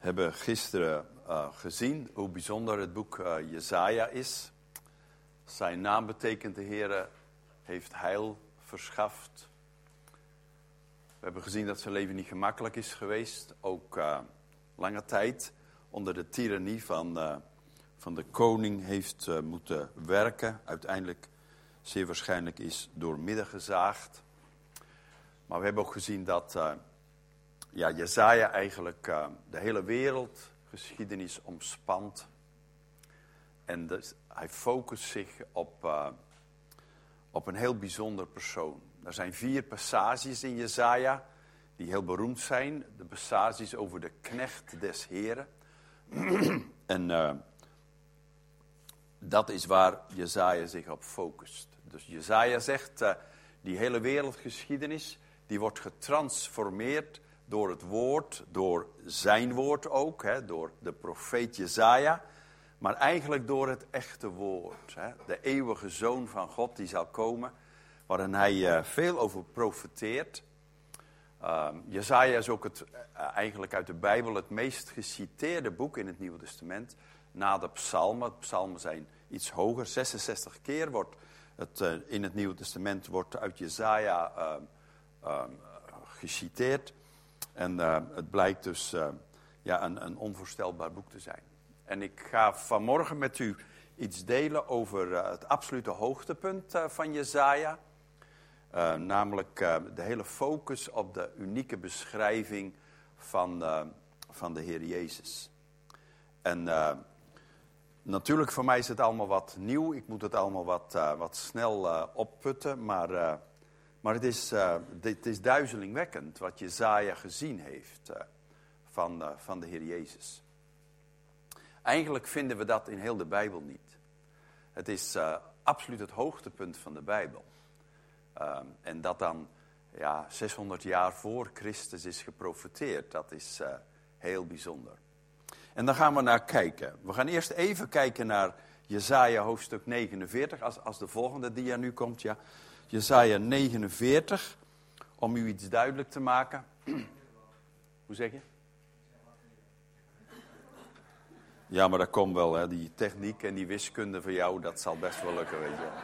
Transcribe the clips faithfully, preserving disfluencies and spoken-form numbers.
hebben gisteren uh, gezien hoe bijzonder het boek uh, Jesaja is. Zijn naam betekent de Heere heeft heil verschaft. We hebben gezien dat zijn leven niet gemakkelijk is geweest. Ook uh, lange tijd onder de tirannie van, uh, van de koning heeft uh, moeten werken. Uiteindelijk zeer waarschijnlijk is doormidden gezaagd. Maar we hebben ook gezien dat uh, ja, Jesaja eigenlijk uh, de hele wereldgeschiedenis omspant. En dus, hij focust zich op, uh, op een heel bijzonder persoon. Er zijn vier passages in Jesaja die heel beroemd zijn. De passages over de knecht des Heren. en uh, dat is waar Jesaja zich op focust. Dus Jesaja zegt, uh, die hele wereldgeschiedenis, die wordt getransformeerd door het woord, door zijn woord ook, hè, door de profeet Jesaja. Maar eigenlijk door het echte woord. Hè, de eeuwige Zoon van God die zal komen, waarin hij uh, veel over profeteert. Uh, Jesaja is ook het, uh, eigenlijk uit de Bijbel het meest geciteerde boek in het Nieuwe Testament. Na de psalmen. De psalmen zijn iets hoger. zesenzestig keer wordt het uh, in het Nieuwe Testament wordt uit Jesaja uh, uh, geciteerd. En uh, het blijkt dus uh, ja, een, een onvoorstelbaar boek te zijn. En ik ga vanmorgen met u iets delen over uh, het absolute hoogtepunt uh, van Jesaja. Uh, namelijk uh, de hele focus op de unieke beschrijving van, uh, van de Heer Jezus. En uh, natuurlijk voor mij is het allemaal wat nieuw. Ik moet het allemaal wat, uh, wat snel uh, opputten. Maar, uh, maar het, is, uh, het is duizelingwekkend wat Jesaja gezien heeft uh, van, uh, van de Heer Jezus. Eigenlijk vinden we dat in heel de Bijbel niet. Het is uh, absoluut het hoogtepunt van de Bijbel. Uh, en dat dan ja, zeshonderd jaar voor Christus is geprofeteerd. Dat is uh, heel bijzonder. En dan gaan we naar kijken. We gaan eerst even kijken naar Jesaja hoofdstuk negenenveertig. Als, als de volgende dia nu komt. Ja. Jesaja negenenveertig. Om u iets duidelijk te maken. Hoe zeg je? Ja, maar dat komt wel. Hè. Die techniek en die wiskunde voor jou, dat zal best wel lukken. Weet je.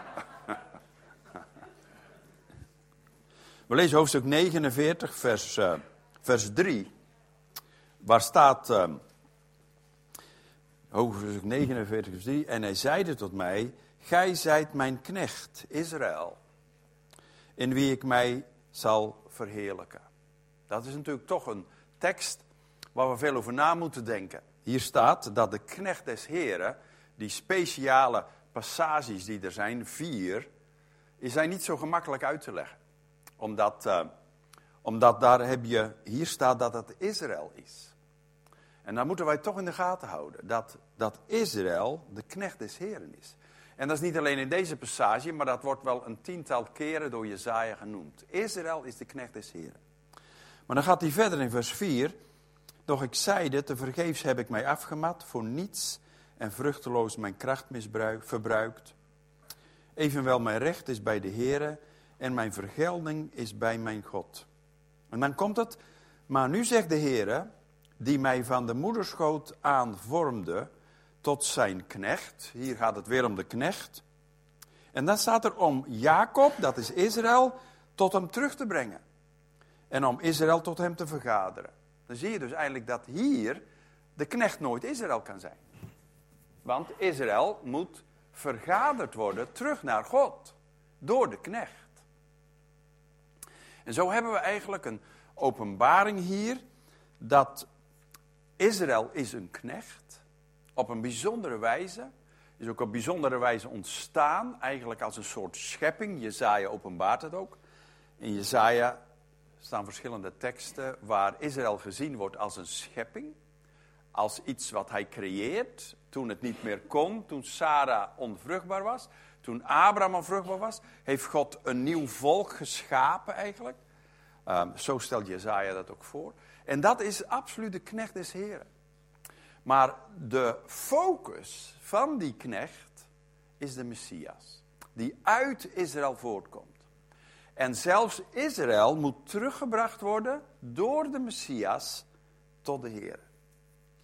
We lezen hoofdstuk negenenveertig, vers, uh, vers drie. Waar staat, uh, hoofdstuk negenenveertig, vers drie. En hij zeide tot mij, gij zijt mijn knecht, Israël, in wie ik mij zal verheerlijken. Dat is natuurlijk toch een tekst waar we veel over na moeten denken. Hier staat dat de knecht des Heren, die speciale passages die er zijn, vier, die zijn niet zo gemakkelijk uit te leggen. Omdat, uh, omdat daar heb je, hier staat dat het Israël is. En dan moeten wij toch in de gaten houden. Dat, dat Israël de knecht des Heren is. En dat is niet alleen in deze passage, maar dat wordt wel een tiental keren door Jesaja genoemd. Israël is de knecht des Heren. Maar dan gaat hij verder in vers vier. Doch ik zeide, tevergeefs heb ik mij afgemat, voor niets en vruchteloos mijn kracht misbruik, verbruikt. Evenwel mijn recht is bij de Heere en mijn vergelding is bij mijn God. En dan komt het, maar nu zegt de Heere, die mij van de moederschoot aan vormde, tot zijn knecht. Hier gaat het weer om de knecht. En dan staat er om Jacob, dat is Israël, tot hem terug te brengen. En om Israël tot hem te vergaderen. Dan zie je dus eigenlijk dat hier de knecht nooit Israël kan zijn. Want Israël moet vergaderd worden terug naar God. Door de knecht. En zo hebben we eigenlijk een openbaring hier. Dat Israël is een knecht. Op een bijzondere wijze. Is ook op bijzondere wijze ontstaan. Eigenlijk als een soort schepping. Jesaja openbaart het ook. In Jesaja staan verschillende teksten waar Israël gezien wordt als een schepping. Als iets wat hij creëert. Toen het niet meer kon. Toen Sarah onvruchtbaar was. Toen Abraham onvruchtbaar was. Heeft God een nieuw volk geschapen eigenlijk. Um, zo stelt Jesaja dat ook voor. En dat is absoluut de knecht des Heren. Maar de focus van die knecht is de Messias. Die uit Israël voortkomt. En zelfs Israël moet teruggebracht worden door de Messias tot de Heer.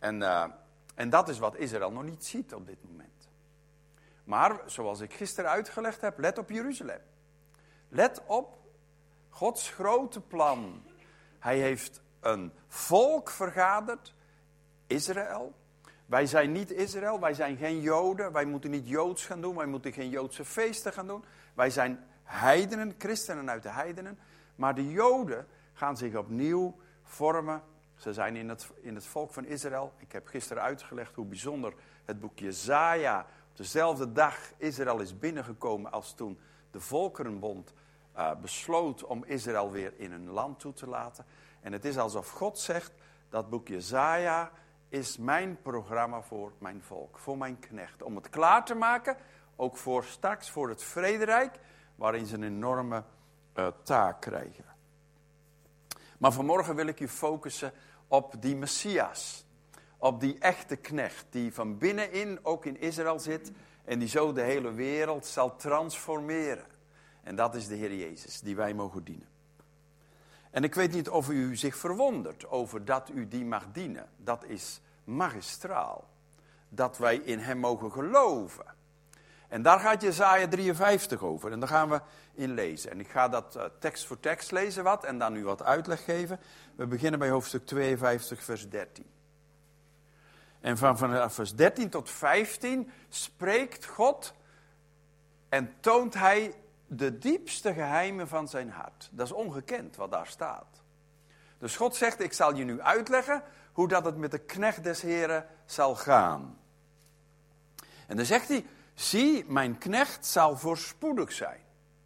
En, uh, en dat is wat Israël nog niet ziet op dit moment. Maar, zoals ik gisteren uitgelegd heb, let op Jeruzalem. Let op Gods grote plan. Hij heeft een volk vergaderd, Israël. Wij zijn niet Israël, wij zijn geen Joden. Wij moeten niet Joods gaan doen, wij moeten geen Joodse feesten gaan doen. Wij zijn heidenen, christenen uit de heidenen. Maar de Joden gaan zich opnieuw vormen. Ze zijn in het, in het volk van Israël. Ik heb gisteren uitgelegd hoe bijzonder het boek Jesaja. Op dezelfde dag Israël is binnengekomen als toen de Volkerenbond uh, besloot om Israël weer in hun land toe te laten. En het is alsof God zegt, dat boek Jesaja is mijn programma voor mijn volk, voor mijn knecht. Om het klaar te maken, ook voor straks, voor het vrederijk, waarin ze een enorme uh, taak krijgen. Maar vanmorgen wil ik u focussen op die Messias. Op die echte knecht, die van binnenin ook in Israël zit en die zo de hele wereld zal transformeren. En dat is de Heer Jezus, die wij mogen dienen. En ik weet niet of u zich verwondert over dat u die mag dienen. Dat is magistraal. Dat wij in hem mogen geloven. En daar gaat Jesaja drieënvijftig over. En daar gaan we in lezen. En ik ga dat uh, tekst voor tekst lezen wat. En dan u wat uitleg geven. We beginnen bij hoofdstuk tweeënvijftig vers dertien. En van, van vers dertien tot vijftien spreekt God. En toont hij de diepste geheimen van zijn hart. Dat is ongekend wat daar staat. Dus God zegt, ik zal je nu uitleggen hoe dat het met de knecht des Heren zal gaan. En dan zegt hij, zie, mijn knecht zal voorspoedig zijn.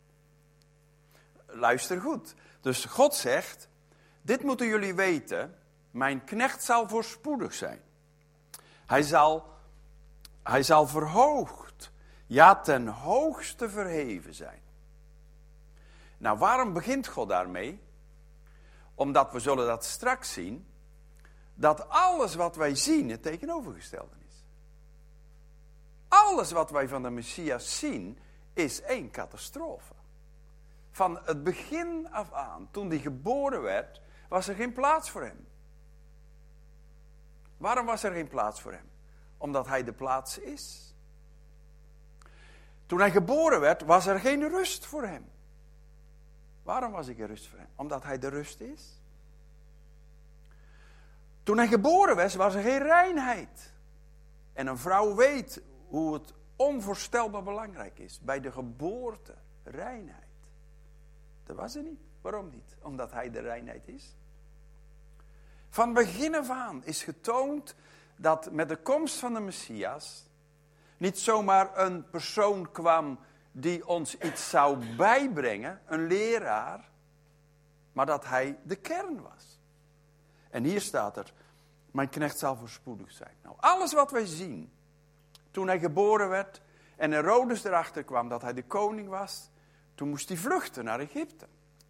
Luister goed. Dus God zegt, dit moeten jullie weten, mijn knecht zal voorspoedig zijn. Hij zal, hij zal verhoogd, ja ten hoogste verheven zijn. Nou, waarom begint God daarmee? Omdat we zullen dat straks zien, dat alles wat wij zien het tegenovergestelde is. Alles wat wij van de Messias zien, is één catastrofe. Van het begin af aan, toen hij geboren werd, was er geen plaats voor hem. Waarom was er geen plaats voor hem? Omdat hij de plaats is. Toen hij geboren werd, was er geen rust voor hem. Waarom was ik er rust voor hem? Omdat hij de rust is. Toen hij geboren was, was er geen reinheid. En een vrouw weet hoe het onvoorstelbaar belangrijk is bij de geboorte, reinheid. Dat was er niet. Waarom niet? Omdat hij de reinheid is. Van begin af aan is getoond dat met de komst van de Messias niet zomaar een persoon kwam die ons iets zou bijbrengen, een leraar, maar dat hij de kern was. En hier staat er, mijn knecht zal voorspoedig zijn. Nou, alles wat wij zien, toen hij geboren werd en Herodes erachter kwam dat hij de koning was, toen moest hij vluchten naar Egypte.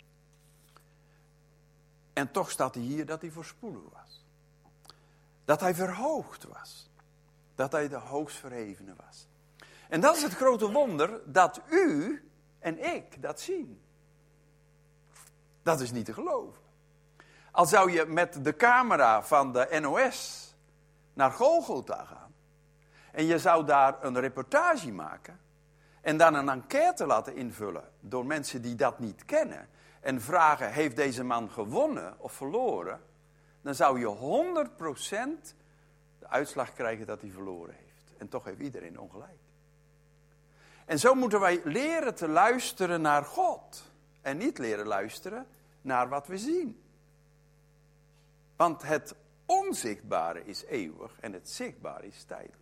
En toch staat hier dat hij voorspoedig was. Dat hij verhoogd was. Dat hij de hoogst verhevene was. En dat is het grote wonder dat u en ik dat zien. Dat is niet te geloven. Al zou je met de camera van de N O S naar Golgotha gaan. En je zou daar een reportage maken. En dan een enquête laten invullen door mensen die dat niet kennen. En vragen, heeft deze man gewonnen of verloren? Dan zou je honderd procent de uitslag krijgen dat hij verloren heeft. En toch heeft iedereen ongelijk. En zo moeten wij leren te luisteren naar God. En niet leren luisteren naar wat we zien. Want het onzichtbare is eeuwig en het zichtbare is tijdelijk.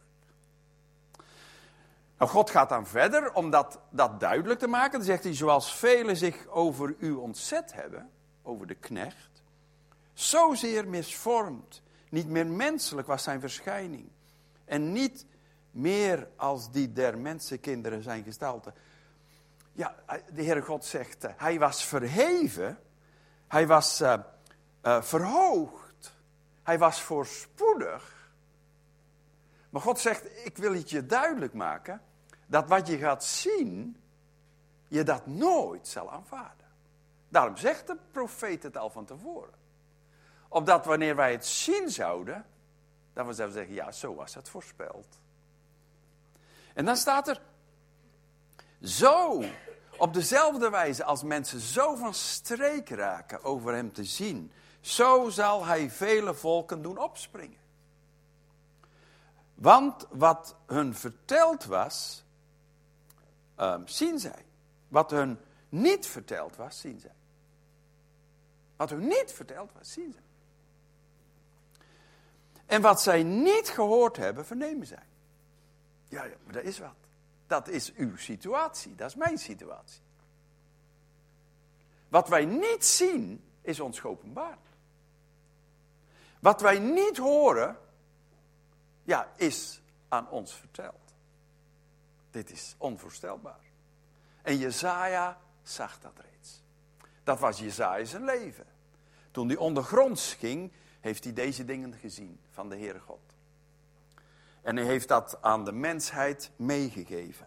Nou, God gaat dan verder om dat, dat duidelijk te maken. Dan zegt hij, zoals velen zich over u ontzet hebben, over de knecht, zozeer misvormd, niet meer menselijk was zijn verschijning. En niet meer als die der mensenkinderen zijn gestalte. Ja, de Heere God zegt, uh, hij was verheven, hij was uh, uh, verhoogd, hij was voorspoedig. Maar God zegt, ik wil het je duidelijk maken, dat wat je gaat zien, je dat nooit zal aanvaarden. Daarom zegt de profeet het al van tevoren. Opdat wanneer wij het zien zouden, Dat we zouden zeggen, ja, zo was het voorspeld. En dan staat er, zo, op dezelfde wijze als mensen zo van streek raken over hem te zien, zo zal hij vele volken doen opspringen. Want wat hun verteld was, um, zien zij. Wat hun niet verteld was, zien zij. Wat hun niet verteld was, zien zij. En wat zij niet gehoord hebben, vernemen zij. Ja, ja, maar dat is wat. Dat is uw situatie, dat is mijn situatie. Wat wij niet zien, is ons geopenbaard. Wat wij niet horen, ja, is aan ons verteld. Dit is onvoorstelbaar. En Jesaja zag dat reeds. Dat was Jesaja zijn leven. Toen hij ondergronds ging, heeft hij deze dingen gezien van de Heere God. En hij heeft dat aan de mensheid meegegeven.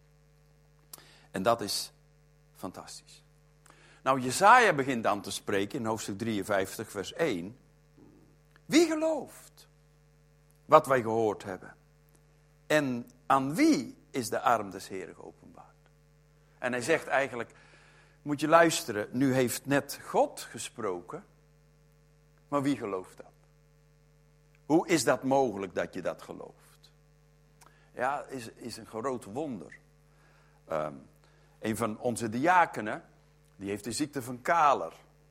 En dat is fantastisch. Nou, Jesaja begint dan te spreken in hoofdstuk drieënvijftig, vers één. Wie gelooft wat wij gehoord hebben? En aan wie is de arm des Heeren geopenbaard? En hij zegt eigenlijk, moet je luisteren, nu heeft net God gesproken, maar wie gelooft dat? Hoe is dat mogelijk dat je dat gelooft? Ja, is, is een groot wonder. Um, een van onze diakenen, die heeft de ziekte van Kaler.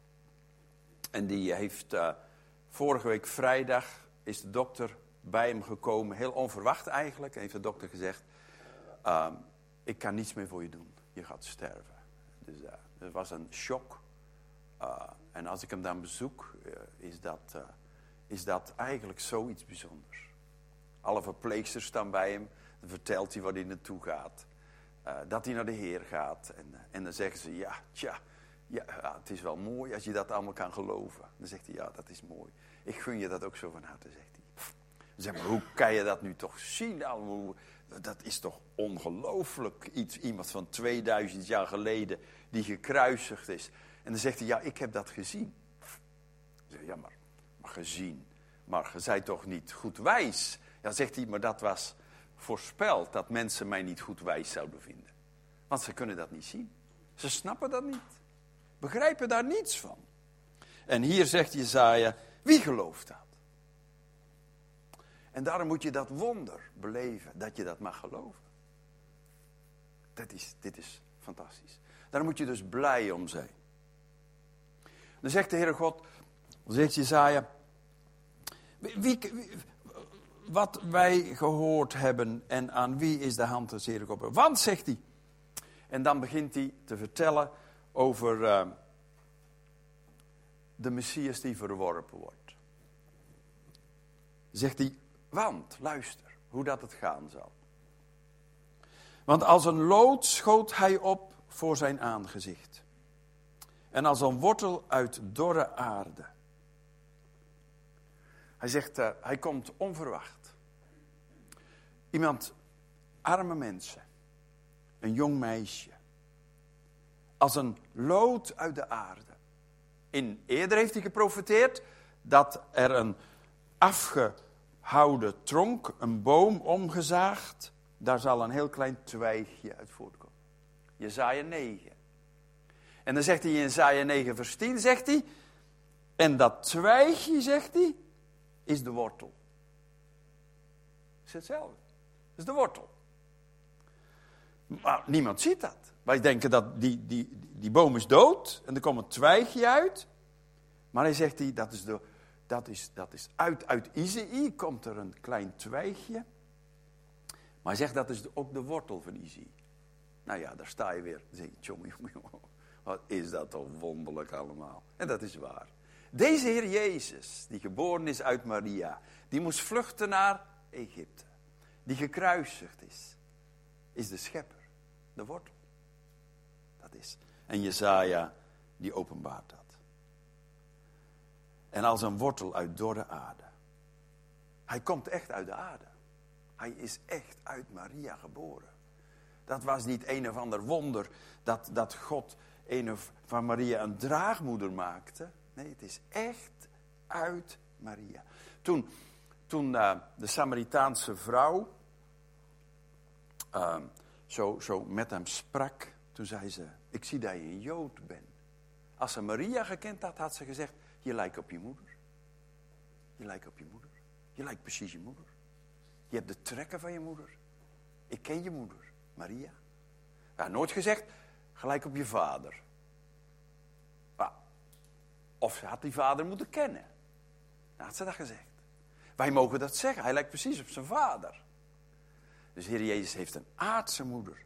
En die heeft, uh, vorige week vrijdag, is de dokter bij hem gekomen, heel onverwacht eigenlijk. En heeft de dokter gezegd, um, ik kan niets meer voor je doen, je gaat sterven. Dus uh, dat was een shock. Uh, en als ik hem dan bezoek, uh, is, dat, uh, is dat eigenlijk zoiets bijzonders. Alle verpleegsters staan bij hem, dan vertelt hij waar hij naartoe gaat. Uh, dat hij naar de Heer gaat. En, uh, en dan zeggen ze, ja, tja, ja, ja, het is wel mooi als je dat allemaal kan geloven. Dan zegt hij, ja, dat is mooi. Ik gun je dat ook zo van harte, zegt hij. Zeg maar, hoe kan je dat nu toch zien? Dat is toch ongelooflijk. Iets, iemand van tweeduizend jaar geleden die gekruisigd is. En dan zegt hij, ja, ik heb dat gezien. Dan zeg je, ja, maar, maar gezien. Maar je zijt toch niet goed wijs? Ja, dan zegt hij, maar dat was voorspeld dat mensen mij niet goed wijs zouden vinden. Want ze kunnen dat niet zien. Ze snappen dat niet. Begrijpen daar niets van. En hier zegt Jesaja, wie gelooft dat? En daarom moet je dat wonder beleven, dat je dat mag geloven. Dat is, dit is fantastisch. Daar moet je dus blij om zijn. Dan zegt de Heere God, dan zegt Jesaja, wie, wie, wat wij gehoord hebben en aan wie is de hand des Heeren geopend? Want, zegt hij, en dan begint hij te vertellen over uh, de Messias die verworpen wordt. Zegt hij, want, luister, hoe dat het gaan zal. Want als een lood schoot hij op voor zijn aangezicht. En als een wortel uit dorre aarde. Hij zegt, uh, hij komt onverwacht. Iemand, arme mensen. Een jong meisje. Als een lood uit de aarde. In, eerder heeft hij geprofeteerd dat er een afgehouden tronk, een boom omgezaagd, daar zal een heel klein twijgje uit voortkomen. Jesaja negen. En dan zegt hij in Jesaja negen vers tien, zegt hij, en dat twijgje, zegt hij, is de wortel. Het is hetzelfde. Het is de wortel. Maar niemand ziet dat. Wij denken dat die, die, die boom is dood en er komt een twijgje uit. Maar hij zegt, die, dat is, de, dat is, dat is uit, uit Isaïe komt er een klein twijgje. Maar hij zegt, dat is de, ook de wortel van Isaïe. Nou ja, daar sta je weer. Dan zeg je, jongen, jongen, jongen, wat is dat toch wonderlijk allemaal. En dat is waar. Deze Heer Jezus, die geboren is uit Maria, die moest vluchten naar Egypte. Die gekruisigd is, is de schepper, de wortel. Dat is. En Jesaja, die openbaart dat. En als een wortel uit dorre aarde. Hij komt echt uit de aarde. Hij is echt uit Maria geboren. Dat was niet een of ander wonder dat, dat God een of van Maria een draagmoeder maakte. Nee, het is echt uit Maria. Toen, toen uh, de Samaritaanse vrouw uh, zo, zo met hem sprak, toen zei ze, ik zie dat je een Jood bent. Als ze Maria gekend had, had ze gezegd, je lijkt op je moeder. Je lijkt op je moeder. Je lijkt precies je moeder. Je hebt de trekken van je moeder. Ik ken je moeder, Maria. Hij had nooit gezegd, gelijk op je vader. Nou, of ze had die vader moeten kennen. Dan had ze dat gezegd. Wij mogen dat zeggen, hij lijkt precies op zijn vader. Dus Heer Jezus heeft een aardse moeder.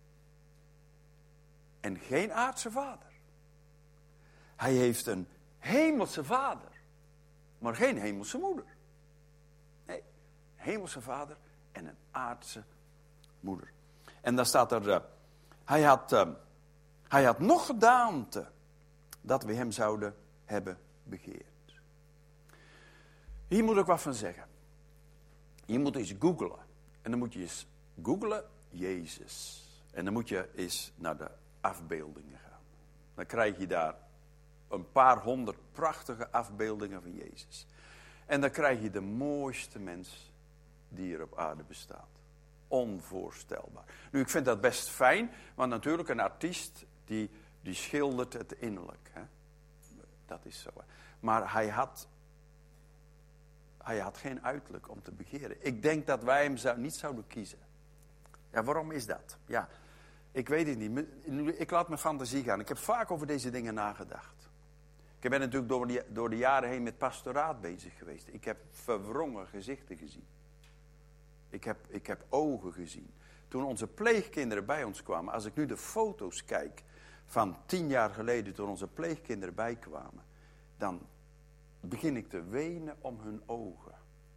En geen aardse vader. Hij heeft een hemelse vader. Maar geen hemelse moeder. Nee, een hemelse vader en een aardse moeder. En dan staat er, uh, hij, had, uh, hij had nog gedaante dat we hem zouden hebben begeerd. Hier moet ik wat van zeggen. Je moet eens googlen. En dan moet je eens googlen Jezus. En dan moet je eens naar de afbeeldingen gaan. Dan krijg je daar een paar honderd prachtige afbeeldingen van Jezus. En dan krijg je de mooiste mens die er op aarde bestaat. Onvoorstelbaar. Nu, ik vind dat best fijn, want natuurlijk een artiest die, die schildert het innerlijk. Hè? Dat is zo. Hè? Maar hij had, hij had geen uiterlijk om te begeren. Ik denk dat wij hem zou, niet zouden kiezen. Ja, waarom is dat? Ja, ik weet het niet. Ik laat mijn fantasie gaan. Ik heb vaak over deze dingen nagedacht. Ik ben natuurlijk door, die, door de jaren heen met pastoraat bezig geweest. Ik heb verwrongen gezichten gezien. Ik heb, ik heb ogen gezien. Toen onze pleegkinderen bij ons kwamen, als ik nu de foto's kijk van tien jaar geleden, toen onze pleegkinderen bijkwamen, dan begin ik te wenen om hun ogen.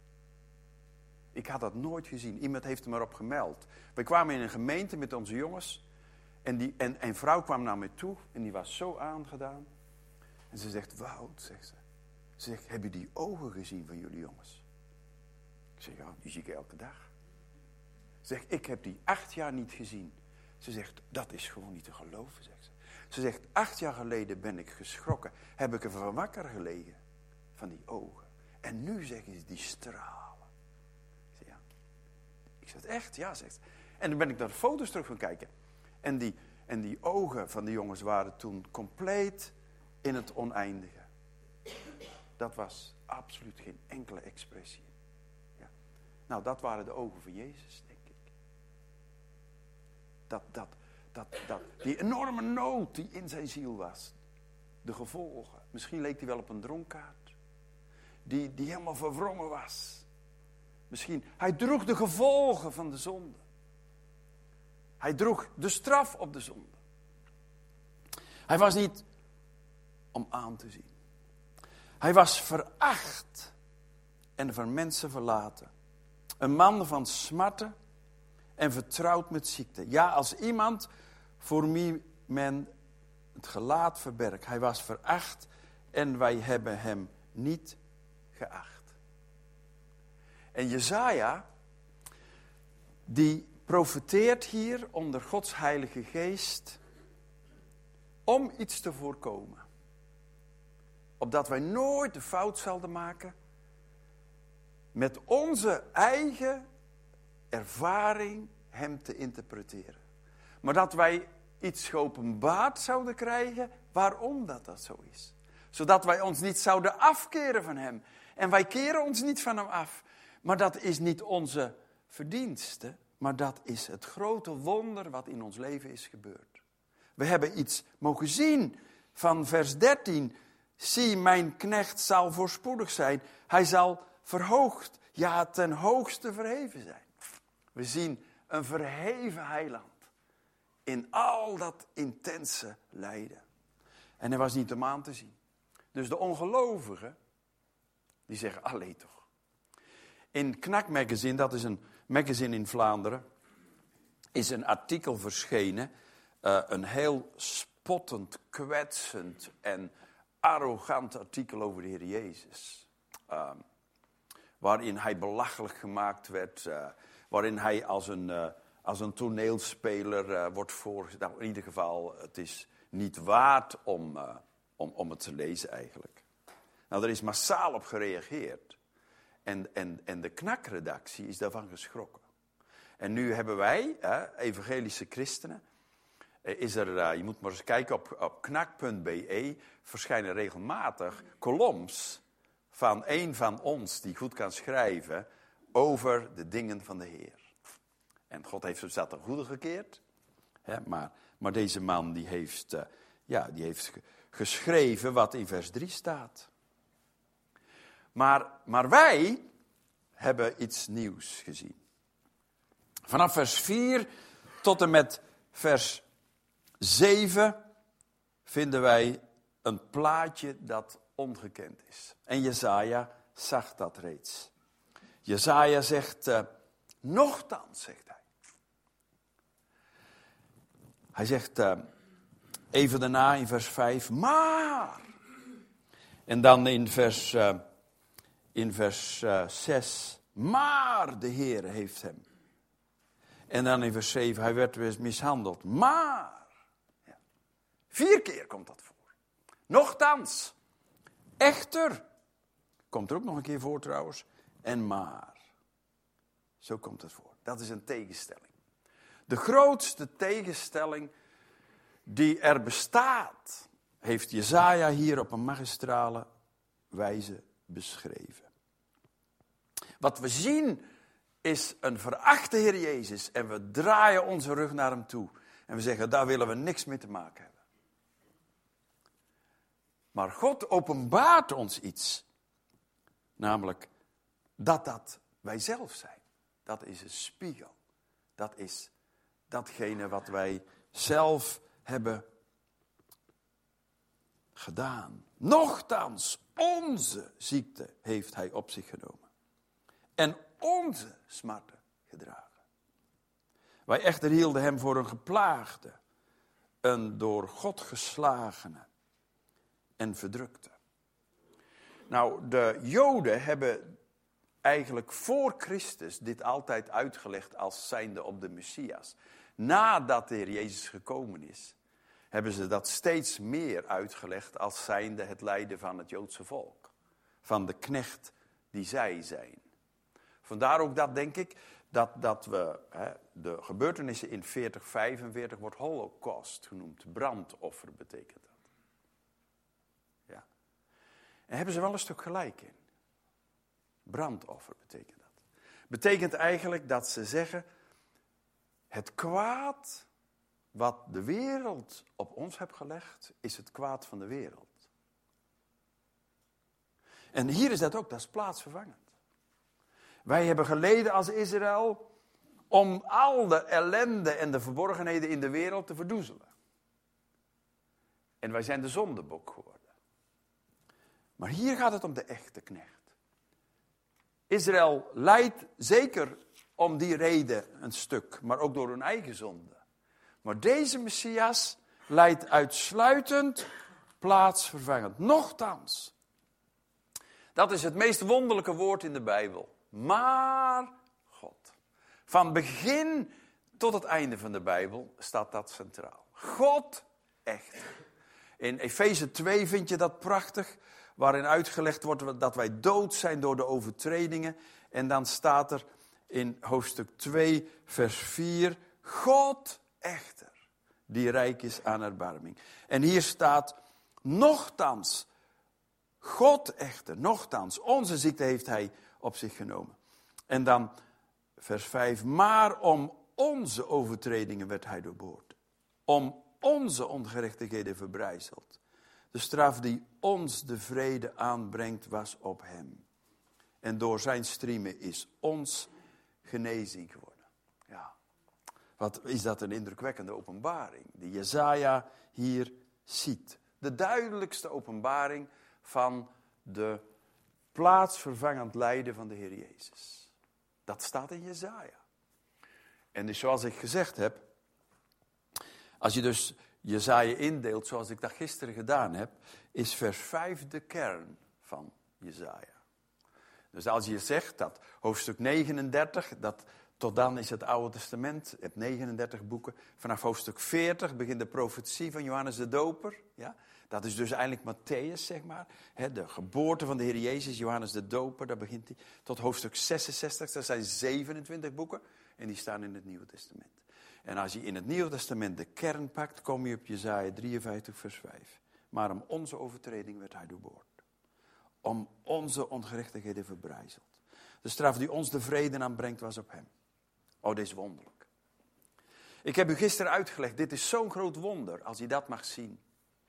Ik had dat nooit gezien. Iemand heeft er maar op gemeld. We kwamen in een gemeente met onze jongens en, die, en een vrouw kwam naar mij toe en die was zo aangedaan. En ze zegt, Wout, zegt ze. Ze zegt, heb je die ogen gezien van jullie jongens? Ik zeg, ja, die zie ik elke dag. Ze zegt, ik heb die acht jaar niet gezien. Ze zegt, dat is gewoon niet te geloven, zegt ze. Ze zegt, acht jaar geleden ben ik geschrokken. Heb ik er van wakker gelegen. Van die ogen. En nu zeggen ze, die stralen. Ik zeg, ja. Ik zeg, echt? Ja, zegt ze. En dan ben ik naar de foto's terug gaan kijken. En die, en die ogen van de jongens waren toen compleet in het oneindige. Dat was absoluut geen enkele expressie. Ja. Nou, dat waren de ogen van Jezus, denk ik. Dat, dat, dat, dat, die enorme nood die in zijn ziel was. De gevolgen. Misschien leek hij wel op een dronkaard. Die, die helemaal verwrongen was. Misschien, hij droeg de gevolgen van de zonde. Hij droeg de straf op de zonde. Hij was niet om aan te zien. Hij was veracht en van mensen verlaten. Een man van smarten en vertrouwd met ziekte. Ja, als iemand voor wie men het gelaat verbergt. Hij was veracht en wij hebben hem niet geacht. En Jesaja, die profeteert hier onder Gods Heilige Geest om iets te voorkomen. Opdat wij nooit de fout zouden maken met onze eigen ervaring hem te interpreteren. Maar dat wij iets geopenbaard zouden krijgen waarom dat dat zo is. Zodat wij ons niet zouden afkeren van hem. En wij keren ons niet van hem af. Maar dat is niet onze verdienste, maar dat is het grote wonder wat in ons leven is gebeurd. We hebben iets mogen zien van vers dertien. Zie, mijn knecht zal voorspoedig zijn. Hij zal verhoogd, ja ten hoogste verheven zijn. We zien een verheven heiland. In al dat intense lijden. En hij was niet om aan te zien. Dus de ongelovigen, die zeggen, allee toch. In Knak Magazine, dat is een magazine in Vlaanderen, is een artikel verschenen. Uh, een heel spottend, kwetsend en arrogant artikel over de Heer Jezus. Uh, waarin hij belachelijk gemaakt werd. Uh, waarin hij als een, uh, als een toneelspeler uh, wordt voorgezet. Nou, in ieder geval, het is niet waard om, uh, om, om het te lezen eigenlijk. Nou, er is massaal op gereageerd. En, en, en de knakredactie is daarvan geschrokken. En nu hebben wij, hè, evangelische christenen, is er, je moet maar eens kijken, op, op knak punt b e verschijnen regelmatig columns van een van ons die goed kan schrijven over de dingen van de Heer. En God heeft dus dat ten goede gekeerd. Hè, maar, maar deze man die heeft, uh, ja, die heeft geschreven wat in vers drie staat. Maar, maar wij hebben iets nieuws gezien. Vanaf vers vier tot en met vers zeven vinden wij een plaatje dat ongekend is. En Jesaja zag dat reeds. Jesaja zegt, uh, nochtans, zegt hij. Hij zegt uh, even daarna in vers vijf, maar. En dan in vers, uh, in vers uh, zes, maar de Heer heeft hem. En dan in vers zeven, hij werd weer mishandeld, maar. Ja. Vier keer komt dat voor. Nochtans, echter, komt er ook nog een keer voor trouwens, en maar. Zo komt het voor. Dat is een tegenstelling. De grootste tegenstelling die er bestaat, heeft Jesaja hier op een magistrale wijze beschreven. Wat we zien is een verachte Heer Jezus en we draaien onze rug naar hem toe. En we zeggen, daar willen we niks mee te maken hebben. Maar God openbaart ons iets. Namelijk dat dat wij zelf zijn. Dat is een spiegel. Dat is datgene wat wij zelf hebben gedaan. Nochtans, onze ziekte heeft hij op zich genomen. En onze smarten gedragen. Wij echter hielden hem voor een geplaagde, een door God geslagene en verdrukte. Nou, de Joden hebben eigenlijk voor Christus dit altijd uitgelegd als zijnde op de Messias. Nadat de Heer Jezus gekomen is, hebben ze dat steeds meer uitgelegd als zijnde het lijden van het Joodse volk. Van de knecht die zij zijn. Vandaar ook dat, denk ik, dat, dat we, hè, de gebeurtenissen in veertig vijfenveertig wordt Holocaust genoemd. Brandoffer betekent dat. Ja. En hebben ze wel een stuk gelijk in. Brandoffer betekent dat. Betekent eigenlijk dat ze zeggen, het kwaad wat de wereld op ons heeft gelegd, is het kwaad van de wereld. En hier is dat ook, dat is plaatsvervangend. Wij hebben geleden als Israël om al de ellende en de verborgenheden in de wereld te verdoezelen. En wij zijn de zondebok geworden. Maar hier gaat het om de echte knecht. Israël lijdt zeker om die reden een stuk, maar ook door hun eigen zonde. Maar deze Messias lijdt uitsluitend plaatsvervangend. Nochtans. Dat is het meest wonderlijke woord in de Bijbel. Maar God. Van begin tot het einde van de Bijbel staat dat centraal. God echt. In Efeze twee vind je dat prachtig, waarin uitgelegd wordt dat wij dood zijn door de overtredingen. En dan staat er in hoofdstuk twee, vers vier, God echter, die rijk is aan erbarming. En hier staat, nochtans, God echter, nochtans, onze ziekte heeft hij op zich genomen. En dan vers vijf, maar om onze overtredingen werd hij doorboord. Om onze ongerechtigheden verbrijzeld. De straf die ons de vrede aanbrengt was op hem. En door zijn striemen is ons genezing geworden. Ja, wat is dat een indrukwekkende openbaring die Jesaja hier ziet. De duidelijkste openbaring van de plaatsvervangend lijden van de Heer Jezus. Dat staat in Jesaja. En dus zoals ik gezegd heb, als je dus Jesaja indeelt zoals ik dat gisteren gedaan heb, is vers vijf de kern van Jesaja. Dus als je zegt dat hoofdstuk negenendertig, dat, Tot dan is het Oude Testament, je hebt negenendertig boeken. Vanaf hoofdstuk veertig begint de profetie van Johannes de Doper. Ja? Dat is dus eigenlijk Matthäus, zeg maar. He, de geboorte van de Heer Jezus, Johannes de Doper, daar begint hij. Tot hoofdstuk zesenzestig, dat zijn zevenentwintig boeken. En die staan in het Nieuwe Testament. En als je in het Nieuwe Testament de kern pakt, kom je op Jesaja drieënvijftig vers vijf. Maar om onze overtreding werd hij doorboord. Om onze ongerechtigheden verbrijzeld. De straf die ons de vrede aanbrengt was op hem. Oh, dit is wonderlijk. Ik heb u gisteren uitgelegd, dit is zo'n groot wonder als je dat mag zien.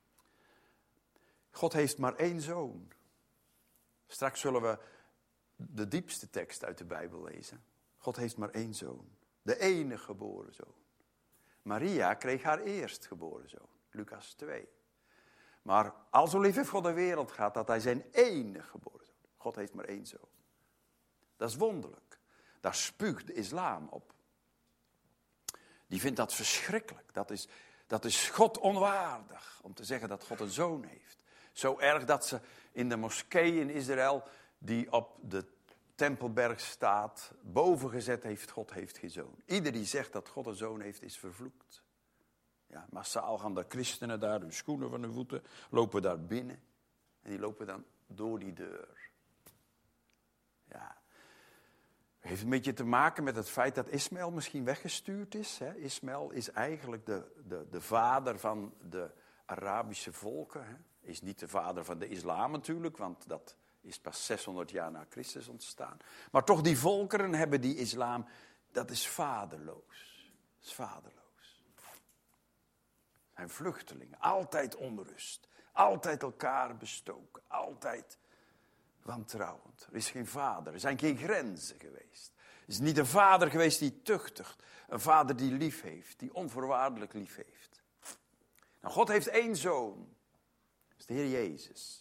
God heeft maar één zoon. Straks zullen we de diepste tekst uit de Bijbel lezen. God heeft maar één zoon. De enige geboren zoon. Maria kreeg haar eerstgeboren zoon. Lucas twee. Maar al zo lief heeft God de wereld gehad dat hij zijn enige geboren zoon. God heeft maar één zoon. Dat is wonderlijk. Daar spuugt de islam op. Die vindt dat verschrikkelijk. Dat is, dat is God onwaardig om te zeggen dat God een zoon heeft. Zo erg dat ze in de moskee in Israël, die op de Tempelberg staat, boven gezet heeft, God heeft geen zoon. Ieder die zegt dat God een zoon heeft, is vervloekt. Ja, massaal gaan de christenen daar, hun schoenen van hun voeten, lopen daar binnen. En die lopen dan door die deur. Ja. Het heeft een beetje te maken met het feit dat Ismaël misschien weggestuurd is. Hè. Ismaël is eigenlijk de, de, de vader van de Arabische volken. Hè. Is niet de vader van de islam natuurlijk, want dat is pas zeshonderd jaar na Christus ontstaan. Maar toch, die volkeren hebben die islam, dat is vaderloos. Dat is vaderloos. Zijn vluchtelingen, altijd onrust. Altijd elkaar bestoken, altijd wantrouwend. Er is geen vader, er zijn geen grenzen geweest. Er is niet een vader geweest die tuchtigt. Een vader die lief heeft, die onvoorwaardelijk lief heeft. Nou, God heeft één zoon. Dat is de Heer Jezus.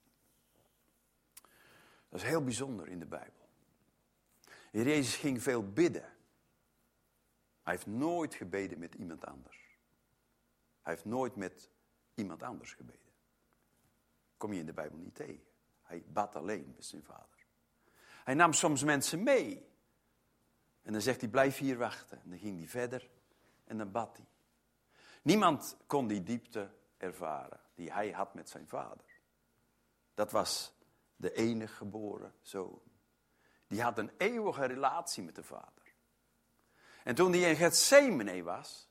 Dat is heel bijzonder in de Bijbel. De Heer Jezus ging veel bidden. Hij heeft nooit gebeden met iemand anders. Hij heeft nooit met iemand anders gebeden. Kom je in de Bijbel niet tegen. Hij bad alleen met zijn vader. Hij nam soms mensen mee. En dan zegt hij, blijf hier wachten. En dan ging hij verder en dan bad hij. Niemand kon die diepte ervaren die hij had met zijn vader. Dat was de enige geboren zoon. Die had een eeuwige relatie met de vader. En toen hij in Gethsemane was,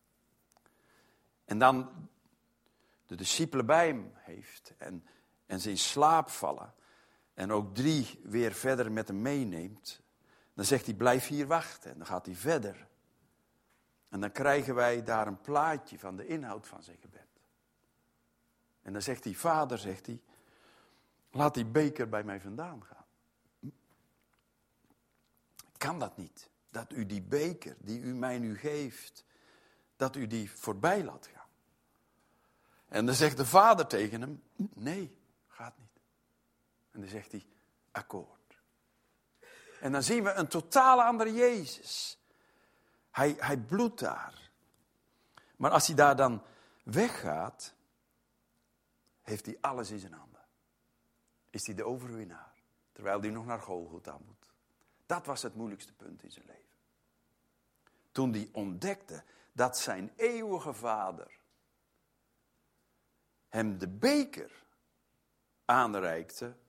en dan de discipelen bij hem heeft en, en ze in slaap vallen, en ook drie weer verder met hem meeneemt, dan zegt hij, blijf hier wachten. En dan gaat hij verder. En dan krijgen wij daar een plaatje van de inhoud van zijn gebed. En dan zegt hij, vader, zegt hij, laat die beker bij mij vandaan gaan. Kan dat niet? Dat u die beker die u mij nu geeft, dat u die voorbij laat gaan. En dan zegt de vader tegen hem, nee, gaat niet. En dan zegt hij, akkoord. En dan zien we een totaal andere Jezus. Hij, hij bloedt daar. Maar als hij daar dan weggaat, heeft hij alles in zijn handen. Is hij de overwinnaar, terwijl hij nog naar Golgotha moet. Dat was het moeilijkste punt in zijn leven. Toen hij ontdekte dat zijn eeuwige vader hem de beker aanreikte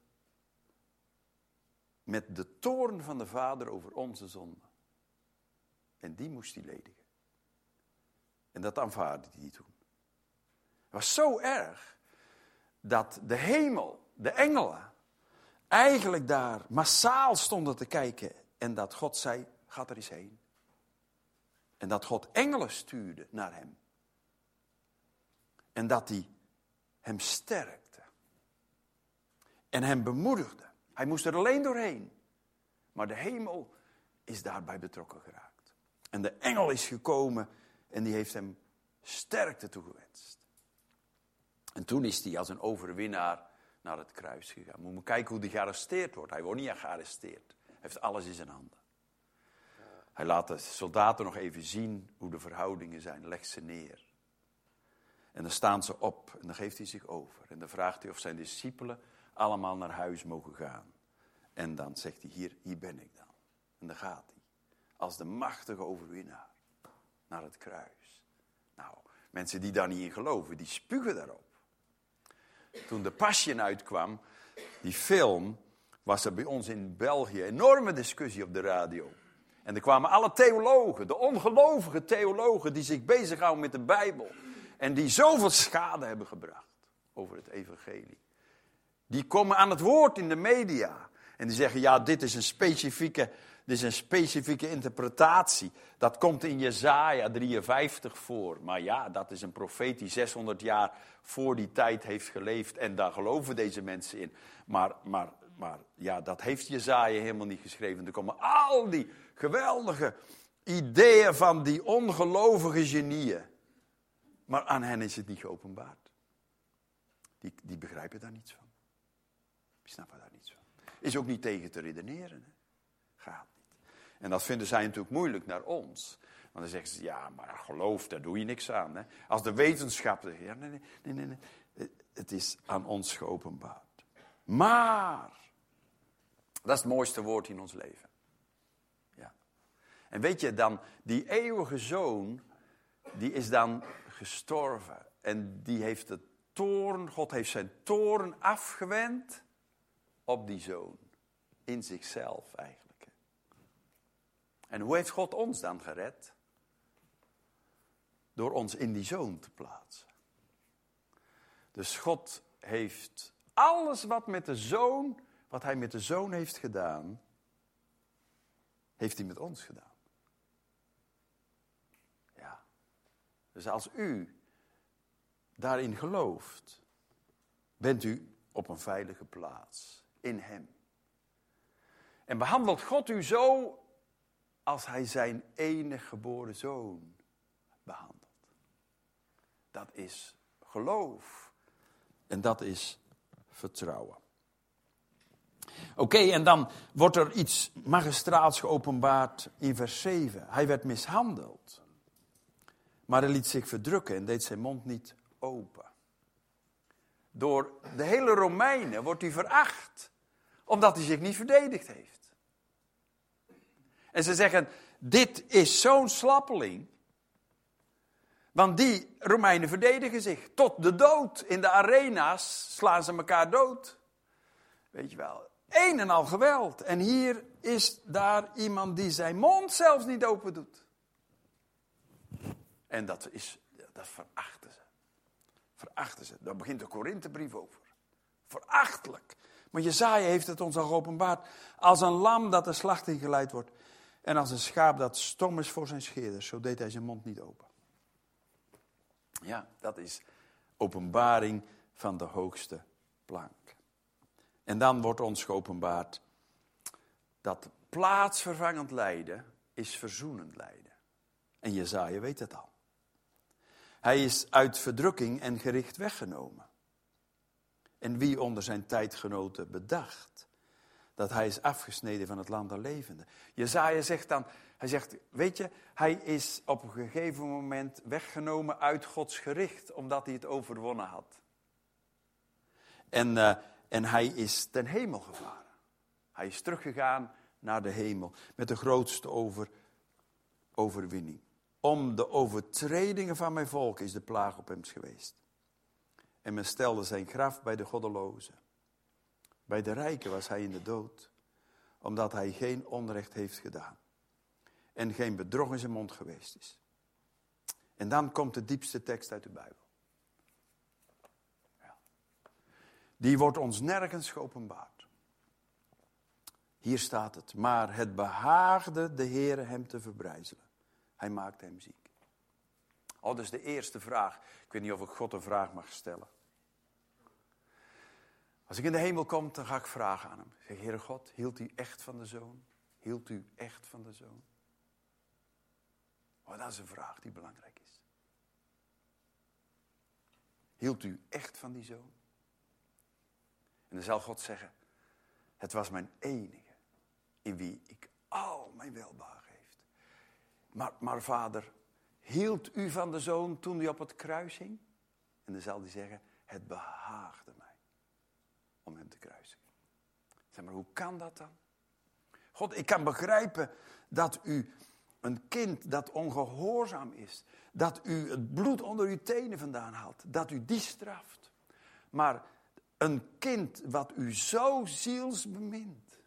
met de toorn van de vader over onze zonde. En die moest hij ledigen. En dat aanvaarde hij toen. Het was zo erg dat de hemel, de engelen, eigenlijk daar massaal stonden te kijken. En dat God zei, ga er eens heen. En dat God engelen stuurde naar hem. En dat hij hem sterkte. En hem bemoedigde. Hij moest er alleen doorheen. Maar de hemel is daarbij betrokken geraakt. En de engel is gekomen en die heeft hem sterkte toegewenst. En toen is hij als een overwinnaar naar het kruis gegaan. Moet je kijken hoe hij gearresteerd wordt. Hij wordt niet gearresteerd. Hij heeft alles in zijn handen. Hij laat de soldaten nog even zien hoe de verhoudingen zijn. Legt ze neer. En dan staan ze op en dan geeft hij zich over. En dan vraagt hij of zijn discipelen allemaal naar huis mogen gaan. En dan zegt hij, hier, hier ben ik dan. En dan gaat hij. als de machtige overwinnaar naar het kruis. Nou, mensen die daar niet in geloven, die spugen daarop. Toen de Passion uitkwam, die film, was er bij ons in België een enorme discussie op de radio. En er kwamen alle theologen, de ongelovige theologen die zich bezighouden met de Bijbel. En die zoveel schade hebben gebracht over het evangelie. Die komen aan het woord in de media. En die zeggen, ja, dit is een specifieke, dit is een specifieke interpretatie. Dat komt in Jesaja drieënvijftig voor. Maar ja, dat is een profeet die zeshonderd jaar voor die tijd heeft geleefd. En daar geloven deze mensen in. Maar, maar, maar ja, dat heeft Jesaja helemaal niet geschreven. Er komen al die geweldige ideeën van die ongelovige genieën. Maar aan hen is het niet geopenbaard. Die, die begrijpen daar niets van. Die snappen daar niets van. Is ook niet tegen te redeneren. Hè? Gaat niet. En dat vinden zij natuurlijk moeilijk naar ons. Want dan zeggen ze, ja, maar geloof, daar doe je niks aan. Hè? Als de wetenschap zegt, ja, nee, nee, nee, nee. Het is aan ons geopenbaard. Maar, dat is het mooiste woord in ons leven. Ja. En weet je dan, die eeuwige zoon, die is dan gestorven. En die heeft de toorn, God heeft zijn toorn afgewend op die zoon. In zichzelf eigenlijk. En hoe heeft God ons dan gered? Door ons in die zoon te plaatsen. Dus God heeft alles wat met de zoon, wat hij met de zoon heeft gedaan, heeft hij met ons gedaan. Ja. Dus als u daarin gelooft, bent u op een veilige plaats. In hem. En behandelt God u zo als hij zijn enige geboren zoon behandelt. Dat is geloof. En dat is vertrouwen. Oké, okay, en dan wordt er iets magistraals geopenbaard in vers zeven. Hij werd mishandeld. Maar hij liet zich verdrukken en deed zijn mond niet open. Door de hele Romeinen wordt hij veracht. Omdat hij zich niet verdedigd heeft. En ze zeggen, dit is zo'n slappeling. Want die Romeinen verdedigen zich. Tot de dood. In de arena's slaan ze elkaar dood. Weet je wel. Een en al geweld. En hier is daar iemand die zijn mond zelfs niet open doet. En dat is, dat verachten ze. Verachten ze. Daar begint de Korinthebrief over. Verachtelijk. Maar Jesaja heeft het ons al geopenbaard. Als een lam dat de slachting geleid wordt. En als een schaap dat stom is voor zijn scheerders. Zo deed hij zijn mond niet open. Ja, dat is openbaring van de hoogste plank. En dan wordt ons geopenbaard dat plaatsvervangend lijden is verzoenend lijden. En Jesaja weet het al. Hij is uit verdrukking en gericht weggenomen. En wie onder zijn tijdgenoten bedacht dat hij is afgesneden van het land der levenden. Jesaja zegt dan, hij zegt, weet je, hij is op een gegeven moment weggenomen uit Gods gericht, omdat hij het overwonnen had. En, uh, en hij is ten hemel gevaren. Hij is teruggegaan naar de hemel met de grootste over, overwinning. Om de overtredingen van mijn volk is de plaag op hem geweest. En men stelde zijn graf bij de goddelozen. Bij de rijken was hij in de dood, omdat hij geen onrecht heeft gedaan. En geen bedrog in zijn mond geweest is. En dan komt de diepste tekst uit de Bijbel. Ja. Die wordt ons nergens geopenbaard. Hier staat het, maar het behaagde de Heere hem te verbrijzelen. Hij maakte hem ziek. Oh, dat is de eerste vraag. Ik weet niet of ik God een vraag mag stellen. Als ik in de hemel kom, dan ga ik vragen aan hem. Ik zeg, Heere God, hield u echt van de Zoon? Hield u echt van de Zoon? Oh, dat is een vraag die belangrijk is. Hield u echt van die Zoon? En dan zal God zeggen, het was mijn enige, in wie ik al mijn welbehagen heeft. Maar, maar vader, hield u van de Zoon toen hij op het kruis hing? En dan zal hij zeggen, het behaagde mij om hem te kruisen. Zeg maar, hoe kan dat dan? God, ik kan begrijpen dat u een kind dat ongehoorzaam is, dat u het bloed onder uw tenen vandaan haalt, dat u die straft. Maar een kind wat u zo zielsbemint,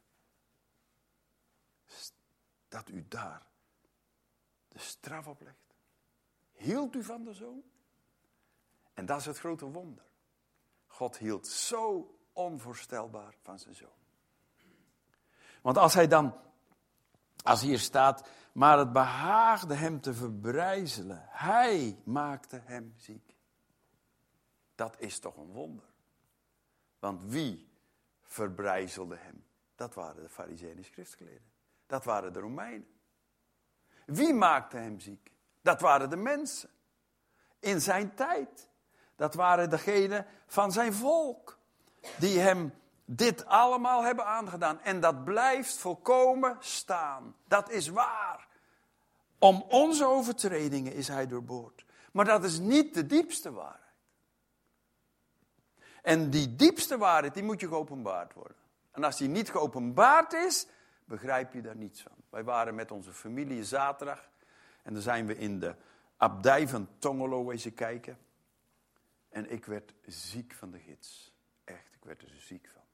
dat u daar de straf op legt. Hield u van de zoon? En dat is het grote wonder. God hield zo onvoorstelbaar van zijn zoon. Want als hij dan, als hier staat, maar het behaagde hem te verbrijzelen. Hij maakte hem ziek. Dat is toch een wonder. Want wie verbrijzelde hem? Dat waren de Farizeeën en schriftgeleerden. Dat waren de Romeinen. Wie maakte hem ziek? Dat waren de mensen. In zijn tijd. Dat waren degenen van zijn volk. Die hem dit allemaal hebben aangedaan. En dat blijft volkomen staan. Dat is waar. Om onze overtredingen is hij doorboord. Maar dat is niet de diepste waarheid. En die diepste waarheid, die moet je geopenbaard worden. En als die niet geopenbaard is, begrijp je daar niets van. Wij waren met onze familie zaterdag. En dan zijn we in de abdij van Tongelo eens kijken. En ik werd ziek van de gids. Echt, ik werd er ziek van.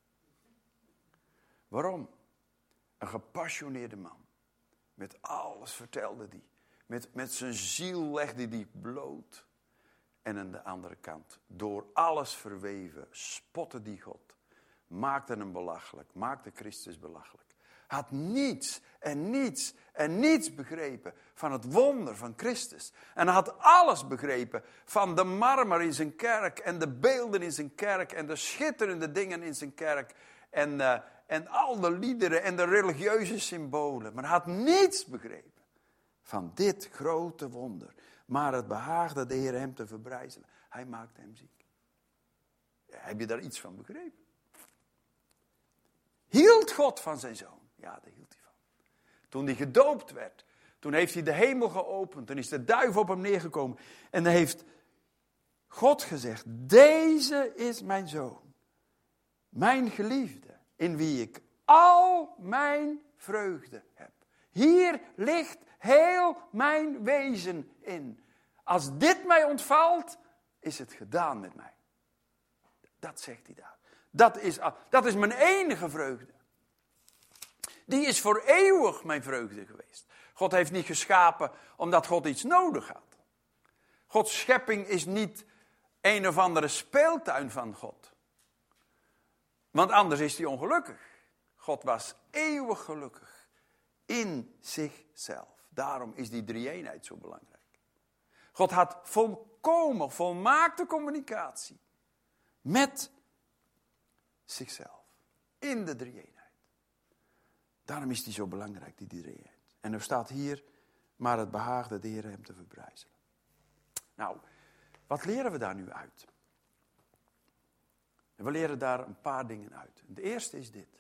Waarom? Een gepassioneerde man. Met alles vertelde hij. Met, met zijn ziel legde hij bloot. En aan de andere kant, door alles verweven, spotte die God. Maakte hem belachelijk, maakte Christus belachelijk. Had niets en niets en niets begrepen van het wonder van Christus. En had alles begrepen van de marmer in zijn kerk en de beelden in zijn kerk en de schitterende dingen in zijn kerk. En, uh, en al de liederen en de religieuze symbolen. Maar had niets begrepen van dit grote wonder. Maar het behaagde de Heer hem te verbrijzelen. Hij maakte hem ziek. Ja, heb je daar iets van begrepen? Hield God van zijn zoon? Ja, daar hield hij van. Toen hij gedoopt werd, toen heeft hij de hemel geopend. Toen is de duivel op hem neergekomen. En dan heeft God gezegd, deze is mijn zoon. Mijn geliefde, in wie ik al mijn vreugde heb. Hier ligt heel mijn wezen in. Als dit mij ontvalt, is het gedaan met mij. Dat zegt hij daar. Dat is, dat is mijn enige vreugde. Die is voor eeuwig mijn vreugde geweest. God heeft niet geschapen omdat God iets nodig had. Gods schepping is niet een of andere speeltuin van God. Want anders is hij ongelukkig. God was eeuwig gelukkig in zichzelf. Daarom is die drie-eenheid zo belangrijk. God had volkomen, volmaakte communicatie met zichzelf. In de drie-eenheid. Daarom is die zo belangrijk, die drie-eenheid. En er staat hier, maar het behaagde de Heer hem te verbrijzelen. Nou, wat leren we daar nu uit? We leren daar een paar dingen uit. De eerste is dit.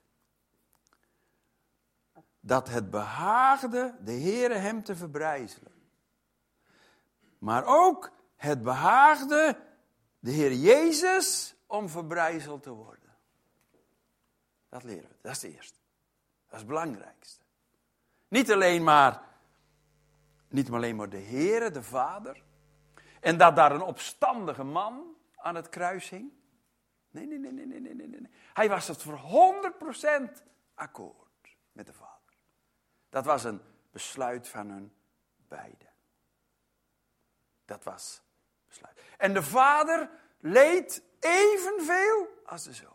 Dat het behaagde de Heere hem te verbrijzelen. Maar ook het behaagde de Heer Jezus om verbrijzeld te worden. Dat leren we. Dat is de eerste. Dat is het belangrijkste. Niet alleen maar, niet alleen maar de Heere, de Vader. En dat daar een opstandige man aan het kruis hing. Nee, nee, nee, nee, nee, nee, nee. Hij was het voor honderd procent akkoord met de Vader. Dat was een besluit van hun beiden. Dat was besluit. En de Vader leed evenveel als de Zoon.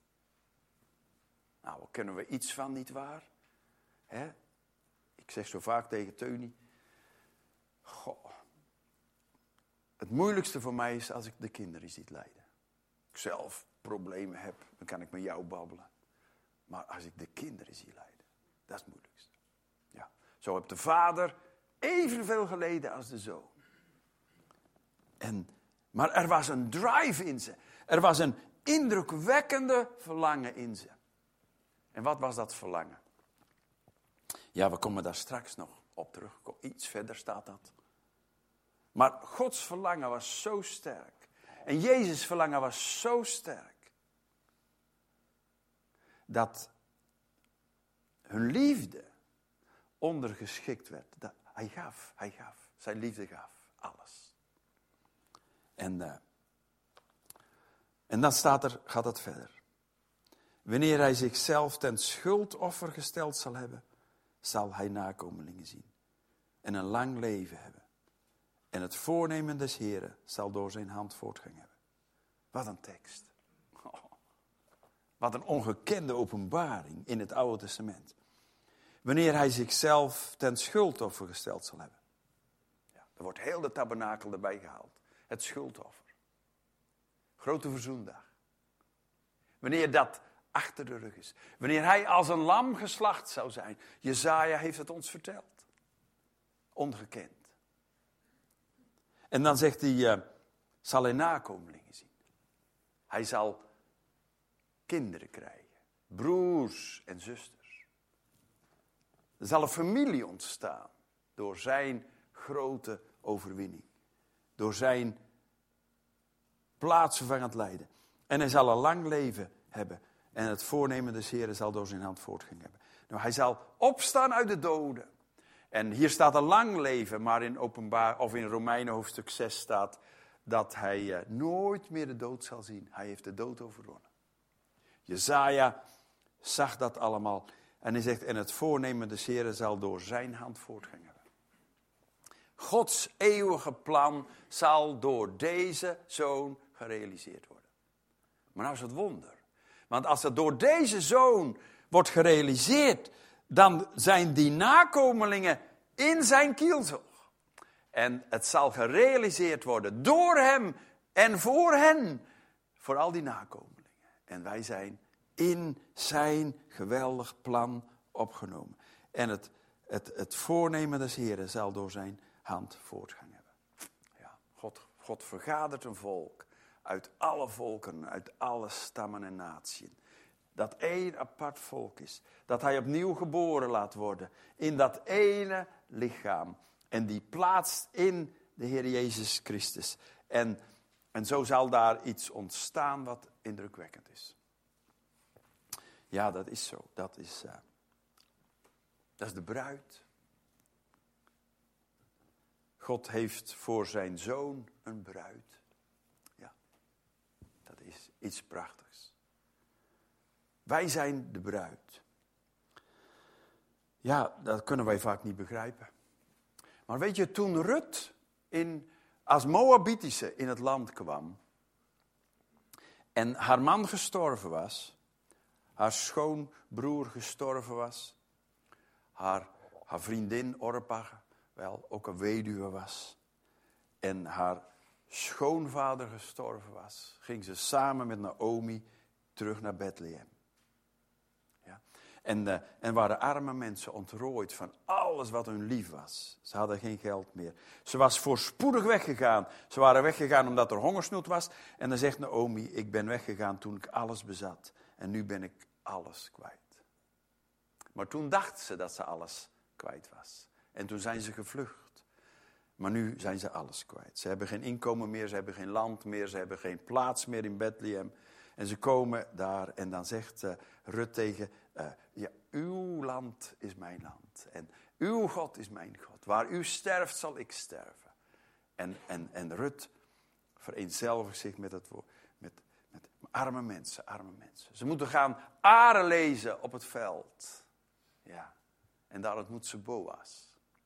Nou, daar kunnen we iets van, niet waar? Hè? Ik zeg zo vaak tegen Teunie. Goh. Het moeilijkste voor mij is als ik de kinderen zie lijden. Ik zelf problemen heb, dan kan ik met jou babbelen. Maar als ik de kinderen zie lijden, dat is het moeilijkste. Ja. Zo heeft de Vader evenveel geleden als de Zoon. En, maar er was een drive in ze. Er was een indrukwekkende verlangen in ze. En wat was dat verlangen? Ja, we komen daar straks nog op terug. Iets verder staat dat. Maar Gods verlangen was zo sterk. En Jezus' verlangen was zo sterk. Dat hun liefde ondergeschikt werd. Dat, hij gaf, hij gaf. Zijn liefde gaf. Alles. En, uh, en dan staat er, gaat het verder. Wanneer hij zichzelf ten schuldoffer gesteld zal hebben, zal hij nakomelingen zien. En een lang leven hebben. En het voornemen des Heren zal door zijn hand voortgang hebben. Wat een tekst. Oh, wat een ongekende openbaring in het Oude Testament. Wanneer hij zichzelf ten schuldoffer gesteld zal hebben. Ja, er wordt heel de tabernakel erbij gehaald. Het schuldoffer. Grote verzoendag. Wanneer dat achter de rug is. Wanneer hij als een lam geslacht zou zijn. Jesaja heeft het ons verteld. Ongekend. En dan zegt hij, uh, zal hij nakomelingen zien. Hij zal kinderen krijgen. Broers en zusters. Er zal een familie ontstaan. Door zijn grote overwinning. Door zijn plaatsvervangend lijden. En hij zal een lang leven hebben. En het voornemen des Heren zal door zijn hand voortgang hebben. Nou, hij zal opstaan uit de doden. En hier staat een lang leven, maar in openbaar of in Romeinen hoofdstuk zes staat dat hij uh, nooit meer de dood zal zien. Hij heeft de dood overwonnen. Jesaja zag dat allemaal. En hij zegt, en het voornemen des Heren zal door zijn hand voortgang hebben. Gods eeuwige plan zal door deze zoon gerealiseerd worden. Maar nou is het wonder. Want als het door deze zoon wordt gerealiseerd, dan zijn die nakomelingen in zijn kielzog. En het zal gerealiseerd worden door hem en voor hen, voor al die nakomelingen. En wij zijn in zijn geweldig plan opgenomen. En het, het, het voornemen des Heren zal door zijn hand voortgang hebben. Ja, God, God vergadert een volk uit alle volken, uit alle stammen en natieën. Dat één apart volk is. Dat hij opnieuw geboren laat worden. In dat ene lichaam. En die plaatst in de Heer Jezus Christus. En, en zo zal daar iets ontstaan wat indrukwekkend is. Ja, dat is zo. Dat is, uh, dat is de bruid. God heeft voor zijn zoon een bruid. Ja, dat is iets prachtigs. Wij zijn de bruid. Ja, dat kunnen wij vaak niet begrijpen. Maar weet je, toen Rut in, als Moabitische in het land kwam en haar man gestorven was, haar schoonbroer gestorven was, haar, haar vriendin Orpa wel ook een weduwe was en haar schoonvader gestorven was, ging ze samen met Naomi terug naar Bethlehem. En, uh, en waren arme mensen ontrooid van alles wat hun lief was. Ze hadden geen geld meer. Ze was voorspoedig weggegaan. Ze waren weggegaan omdat er hongersnood was. En dan zegt Naomi, ik ben weggegaan toen ik alles bezat. En nu ben ik alles kwijt. Maar toen dacht ze dat ze alles kwijt was. En toen zijn ze gevlucht. Maar nu zijn ze alles kwijt. Ze hebben geen inkomen meer, ze hebben geen land meer, ze hebben geen plaats meer in Bethlehem. En ze komen daar en dan zegt uh, Rut tegen, uh, ja, uw land is mijn land. En uw God is mijn God. Waar u sterft, zal ik sterven. En, en, en Rut vereenzelvigt zich met het woord, met, met arme mensen, arme mensen. Ze moeten gaan aren lezen op het veld. Ja, en daar ontmoet ze Boas.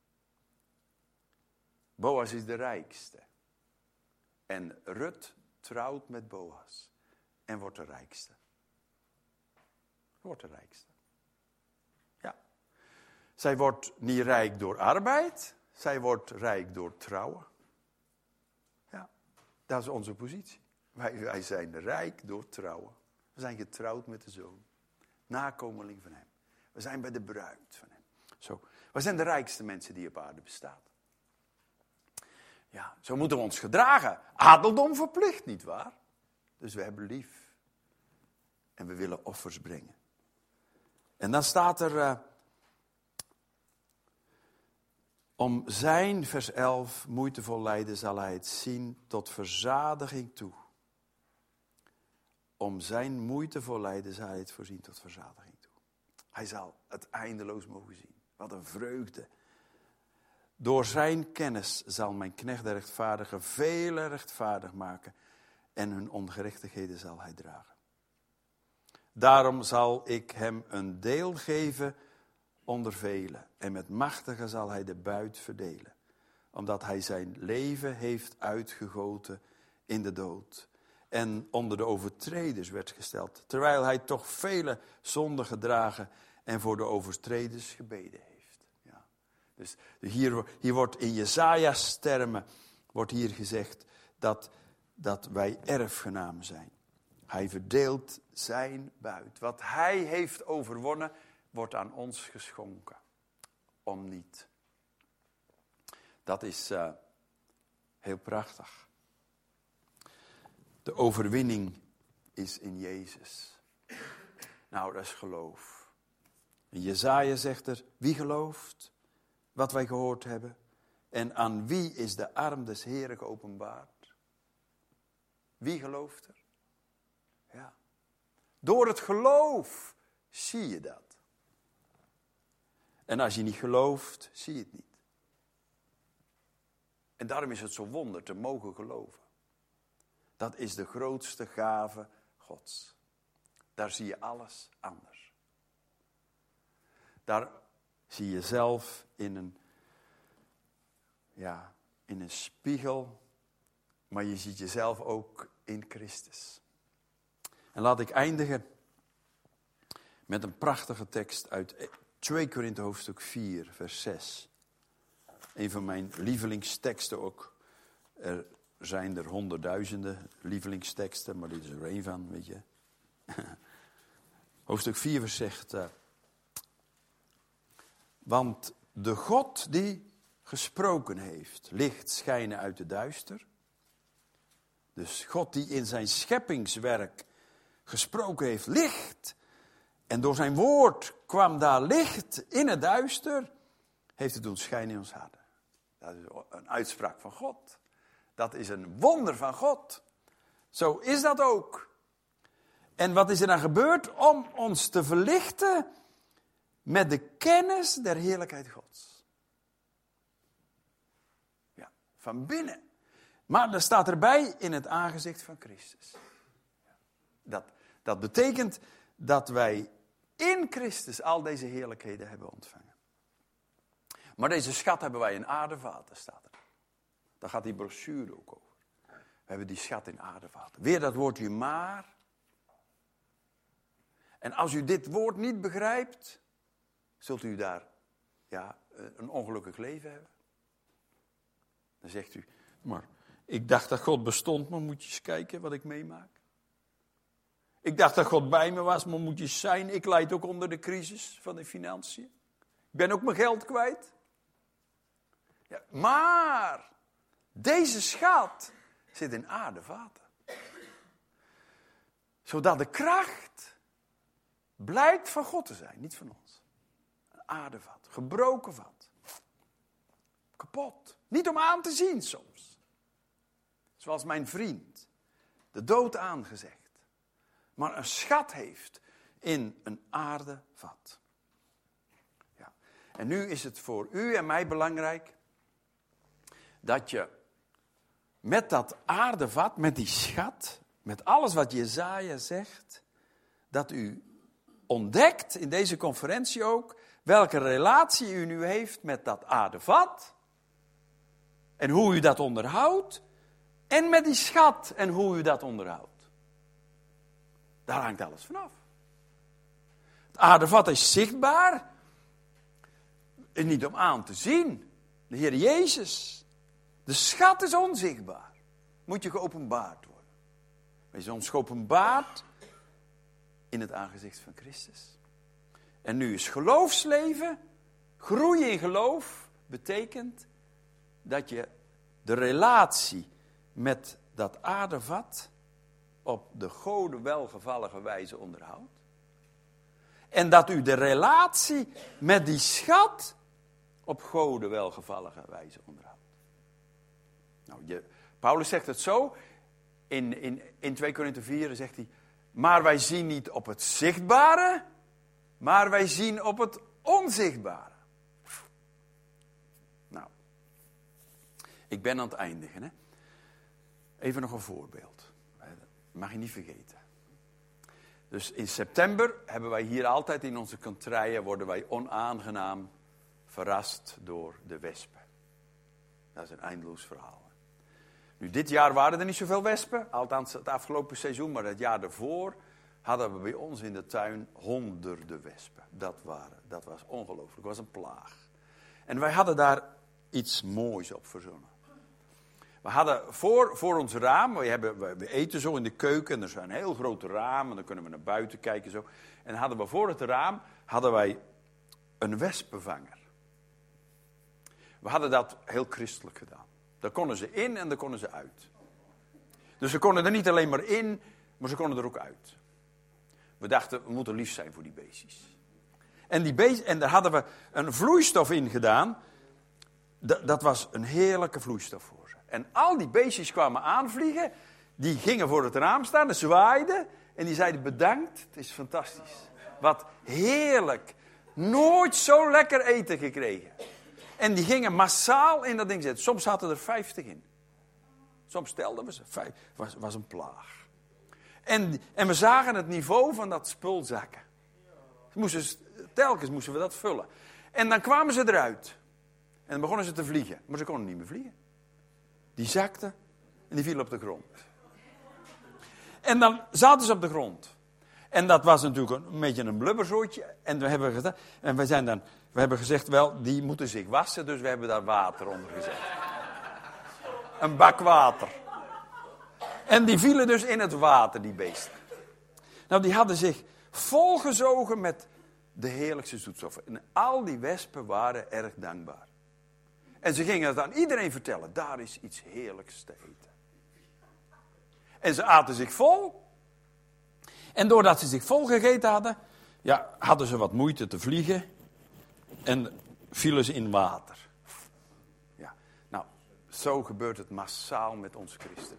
Boas is de rijkste. En Rut trouwt met Boas. En wordt de rijkste. Wordt de rijkste. Ja. Zij wordt niet rijk door arbeid. Zij wordt rijk door trouwen. Ja. Dat is onze positie. Wij, wij zijn rijk door trouwen. We zijn getrouwd met de zoon. Nakomeling van hem. We zijn bij de bruid van hem. Zo. We zijn de rijkste mensen die op aarde bestaan. Ja, zo moeten we ons gedragen. Adeldom verplicht, nietwaar? Dus we hebben lief. En we willen offers brengen. En dan staat er... Uh, om zijn, vers elf, moeitevol lijden zal hij het zien tot verzadiging toe. Om zijn moeitevol lijden zal hij het voorzien tot verzadiging toe. Hij zal het eindeloos mogen zien. Wat een vreugde. Door zijn kennis zal mijn knecht de rechtvaardigen velen rechtvaardig maken. En hun ongerechtigheden zal hij dragen. Daarom zal ik hem een deel geven onder velen. En met machtigen zal hij de buit verdelen. Omdat hij zijn leven heeft uitgegoten in de dood. En onder de overtreders werd gesteld. Terwijl hij toch vele zonden gedragen en voor de overtreders gebeden heeft. Ja. Dus hier, hier wordt in Jesaja's termen wordt hier gezegd dat, dat wij erfgenamen zijn. Hij verdeelt zijn buit. Wat hij heeft overwonnen, wordt aan ons geschonken. Om niet. Dat is uh, heel prachtig. De overwinning is in Jezus. Nou, dat is geloof. En Jesaja zegt er, wie gelooft wat wij gehoord hebben? En aan wie is de arm des Heeren geopenbaard? Wie gelooft er? Ja. Door het geloof zie je dat. En als je niet gelooft, zie je het niet. En daarom is het zo wonder te mogen geloven. Dat is de grootste gave Gods. Daar zie je alles anders. Daar zie je zelf in een, ja, in een spiegel, maar je ziet jezelf ook in Christus. En laat ik eindigen met een prachtige tekst uit twee Korinthe hoofdstuk vier, vers zes. Een van mijn lievelingsteksten ook. Er zijn er honderdduizenden lievelingsteksten, maar dit is er één van, weet je. Hoofdstuk vier vers zegt, uh, want de God die gesproken heeft, licht schijnen uit de duister. Dus God die in zijn scheppingswerk gesproken heeft, licht. En door zijn woord kwam daar licht in het duister, heeft het doen schijnen in ons harten. Dat is een uitspraak van God. Dat is een wonder van God. Zo is dat ook. En wat is er dan gebeurd? Om ons te verlichten met de kennis der heerlijkheid Gods. Ja, van binnen. Maar er staat erbij in het aangezicht van Christus. Dat, dat betekent dat wij in Christus al deze heerlijkheden hebben ontvangen. Maar deze schat hebben wij in aardevaten, staat er. Daar gaat die brochure ook over. We hebben die schat in aardevaten. Weer dat woordje maar. En als u dit woord niet begrijpt, zult u daar ja, een ongelukkig leven hebben. Dan zegt u, maar ik dacht dat God bestond, maar moet je eens kijken wat ik meemaak. Ik dacht dat God bij me was, maar moet je eens zijn. Ik lijd ook onder de crisis van de financiën. Ik ben ook mijn geld kwijt. Ja, maar deze schat zit in aardevaten. Zodat de kracht blijkt van God te zijn, niet van ons. Een aardevat, gebroken vat. Kapot. Niet om aan te zien soms. Zoals mijn vriend de dood aangezegd. Maar een schat heeft in een aardevat. Ja. En nu is het voor u en mij belangrijk dat je met dat aardevat, met die schat, met alles wat Jesaja zegt, dat u ontdekt in deze conferentie ook welke relatie u nu heeft met dat aardevat en hoe u dat onderhoudt en met die schat en hoe u dat onderhoudt. Daar hangt alles vanaf. Het aardevat is zichtbaar, is niet om aan te zien. De Heer Jezus. De schat is onzichtbaar. Moet je geopenbaard worden. Hij is ons geopenbaard in het aangezicht van Christus. En nu is geloofsleven, groeien in geloof, betekent dat je de relatie met dat aardevat op de Gode welgevallige wijze onderhoudt. En dat u de relatie met die schat op Gode welgevallige wijze onderhoudt. Nou, je, Paulus zegt het zo, in, in, in twee Korinthe vier zegt hij, maar wij zien niet op het zichtbare, Maar wij zien op het onzichtbare. Nou, ik ben aan het eindigen. Hè? Even nog een voorbeeld. Dat mag je niet vergeten. Dus in september hebben wij hier altijd in onze kantrijen, worden wij onaangenaam verrast door de wespen. Dat is een eindeloos verhaal. Nu, dit jaar waren er niet zoveel wespen, althans het afgelopen seizoen, maar het jaar daarvoor hadden we bij ons in de tuin honderden wespen. Dat, waren, dat was ongelooflijk, het was een plaag. En wij hadden daar iets moois op verzonnen. We hadden voor, voor ons raam, we, hebben, we eten zo in de keuken, en er is een heel groot raam, en dan kunnen we naar buiten kijken zo. En hadden we voor het raam, hadden wij een wespenvanger. We hadden dat heel christelijk gedaan. Daar konden ze in en daar konden ze uit. Dus ze konden er niet alleen maar in, maar ze konden er ook uit. We dachten, we moeten lief zijn voor die beestjes. En, die beest, en daar hadden we een vloeistof in gedaan. D- dat was een heerlijke vloeistof voor ze. En al die beestjes kwamen aanvliegen. Die gingen voor het raam staan, en zwaaiden. En die zeiden bedankt, het is fantastisch. Wat heerlijk. Nooit zo lekker eten gekregen. En die gingen massaal in dat ding zitten. Soms zaten er vijftig in. Soms stelden we ze. Het was, was een plaag. En, en we zagen het niveau van dat spul zakken. Moesten, telkens moesten we dat vullen. En dan kwamen ze eruit. En dan begonnen ze te vliegen. Maar ze konden niet meer vliegen. Die zakten en die vielen op de grond. En dan zaten ze op de grond. En dat was natuurlijk een, een beetje een blubberzootje. En we hebben gezegd, en we zijn dan, we hebben gezegd, wel, die moeten zich wassen. Dus we hebben daar water onder gezet. Een bak water. En die vielen dus in het water, die beesten. Nou, die hadden zich volgezogen met de heerlijkste zoetstoffen. En al die wespen waren erg dankbaar. En ze gingen het aan iedereen vertellen. Daar is iets heerlijks te eten. En ze aten zich vol. En doordat ze zich vol gegeten hadden, ja, hadden ze wat moeite te vliegen. En vielen ze in water. Ja, nou, zo gebeurt het massaal met onze christenen.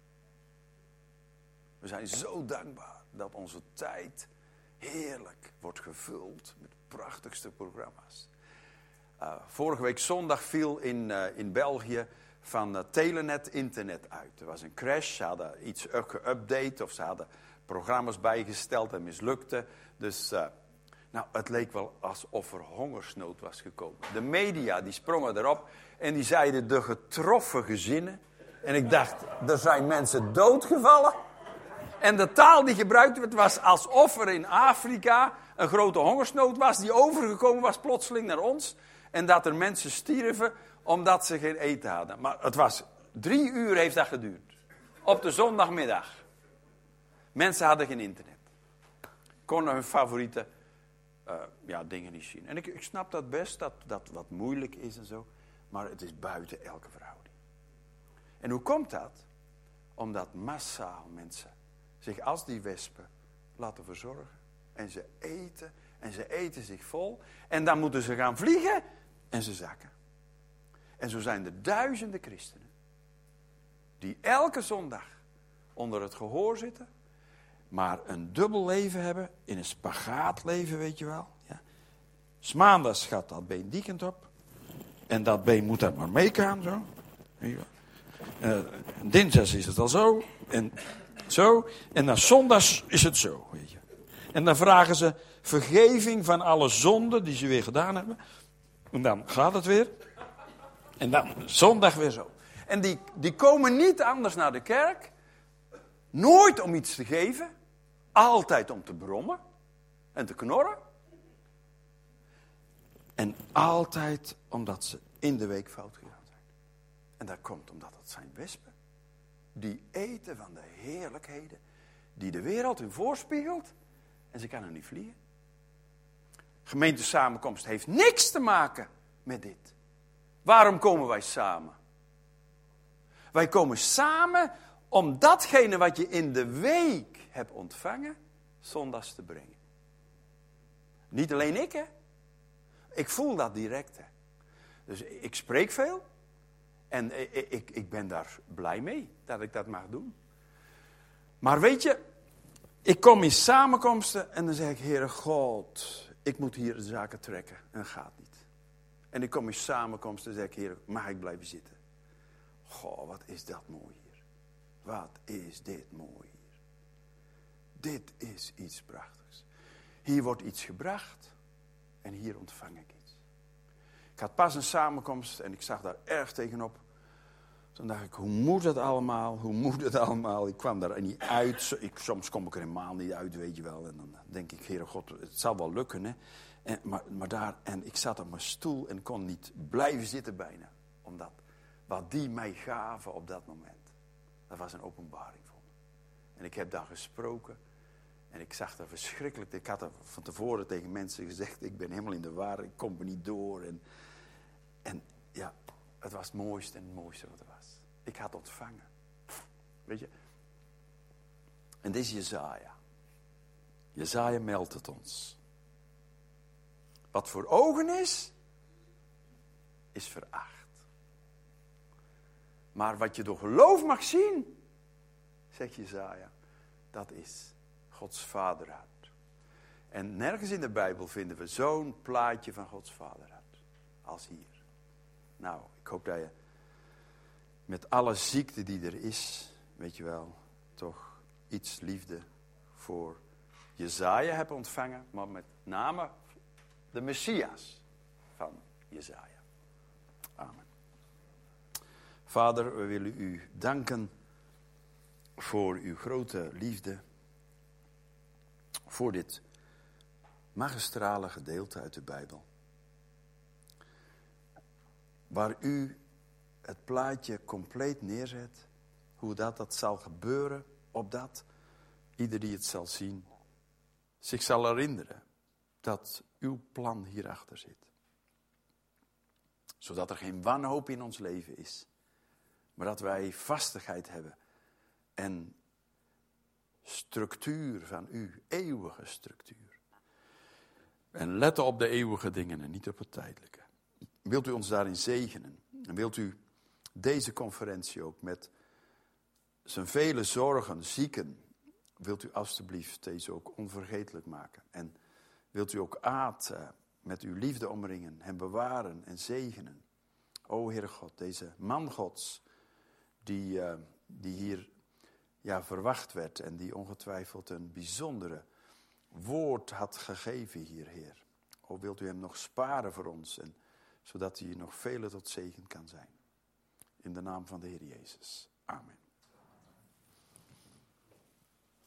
We zijn zo dankbaar dat onze tijd heerlijk wordt gevuld met prachtigste programma's. Uh, vorige week zondag viel in, uh, in België van uh, Telenet internet uit. Er was een crash, ze hadden iets geüpdate of ze hadden programma's bijgesteld en mislukte. Dus uh, nou, het leek wel alsof er hongersnood was gekomen. De media die sprongen erop en die zeiden de getroffen gezinnen. En ik dacht, er zijn mensen doodgevallen. En de taal die gebruikt werd was alsof er in Afrika een grote hongersnood was die overgekomen was plotseling naar ons. En dat er mensen stierven omdat ze geen eten hadden. Maar het was, drie uur heeft dat geduurd. Op de zondagmiddag. Mensen hadden geen internet. Konden hun favoriete uh, ja, dingen niet zien. En ik, ik snap dat best, dat dat wat moeilijk is en zo. Maar het is buiten elke verhouding. En hoe komt dat? Omdat massaal mensen zich als die wespen laten verzorgen. En ze eten. En ze eten zich vol. En dan moeten ze gaan vliegen. En ze zakken. En zo zijn er duizenden christenen. Die elke zondag onder het gehoor zitten. Maar een dubbel leven hebben. In een spagaatleven, weet je wel. Ja. 'S Maandags gaat dat been die kant op. En dat been moet dat maar meegaan. Zo. Uh, dinsdags is het al zo. En zo. En dan zondags is het zo. Weet je. En dan vragen ze vergeving van alle zonden die ze weer gedaan hebben. En dan gaat het weer. En dan zondag weer zo. En die, die komen niet anders naar de kerk. Nooit om iets te geven. Altijd om te brommen. En te knorren. En altijd omdat ze in de week fout gegaan zijn. En dat komt omdat het zijn wespen. Die eten van de heerlijkheden. Die de wereld hun voorspiegelt. En ze kan er niet vliegen. Gemeentesamenkomst heeft niks te maken met dit. Waarom komen wij samen? Wij komen samen om datgene wat je in de week hebt ontvangen, zondags te brengen. Niet alleen ik, hè. Ik voel dat direct, hè. Dus ik spreek veel. En ik, ik, ik ben daar blij mee dat ik dat mag doen. Maar weet je, Ik kom in samenkomsten en dan zeg ik, Heere God, ik moet hier de zaken trekken. En dat gaat niet. En ik kom in samenkomsten en zeg ik, Heere, mag ik blijven zitten? Goh, wat is dat mooi hier. Wat is dit mooi hier. Dit is iets prachtigs. Hier wordt iets gebracht en hier ontvang ik iets. Ik had pas een samenkomst en ik zag daar erg tegenop. Toen dacht ik, hoe moet het allemaal? Hoe moet het allemaal? Ik kwam daar niet uit. Ik, soms kom ik er helemaal niet uit, weet je wel. En dan denk ik, Heere God, het zal wel lukken, hè. En, maar, maar daar, en ik zat op mijn stoel en kon niet blijven zitten bijna. Omdat wat die mij gaven op dat moment, dat was een openbaring voor me. En ik heb daar gesproken en ik zag er verschrikkelijk. Ik had er van tevoren tegen mensen gezegd, ik ben helemaal in de war, ik kom er niet door. En, en ja, het was het mooiste en het mooiste wat er was. Ik had ontvangen. Weet je? En dit is Jesaja. Jesaja meldt het ons. Wat voor ogen is, is veracht. Maar wat je door geloof mag zien, zegt Jesaja, dat is Gods vaderhart. En nergens in de Bijbel vinden we zo'n plaatje van Gods vaderhart als hier. Nou, ik hoop dat je met alle ziekte die er is, weet je wel, toch iets liefde voor Jesaja hebt ontvangen, maar met name de Messias van Jesaja. Amen. Vader, we willen u danken voor uw grote liefde, voor dit magistrale gedeelte uit de Bijbel, waar u het plaatje compleet neerzet, hoe dat, dat zal gebeuren, opdat ieder die het zal zien, zich zal herinneren dat uw plan hierachter zit. Zodat er geen wanhoop in ons leven is, maar dat wij vastigheid hebben en structuur van u, eeuwige structuur. En letten op de eeuwige dingen en niet op het tijdelijke. Wilt u ons daarin zegenen? En wilt u deze conferentie ook met zijn vele zorgen, zieken, wilt u alstublieft deze ook onvergetelijk maken. En wilt u ook Aad uh, met uw liefde omringen, hem bewaren en zegenen. O Heere God, deze man Gods, die, uh, die hier ja, verwacht werd en die ongetwijfeld een bijzondere woord had gegeven hier, Heer. O, wilt u hem nog sparen voor ons, en, zodat hij nog vele tot zegen kan zijn. In de naam van de Heer Jezus. Amen.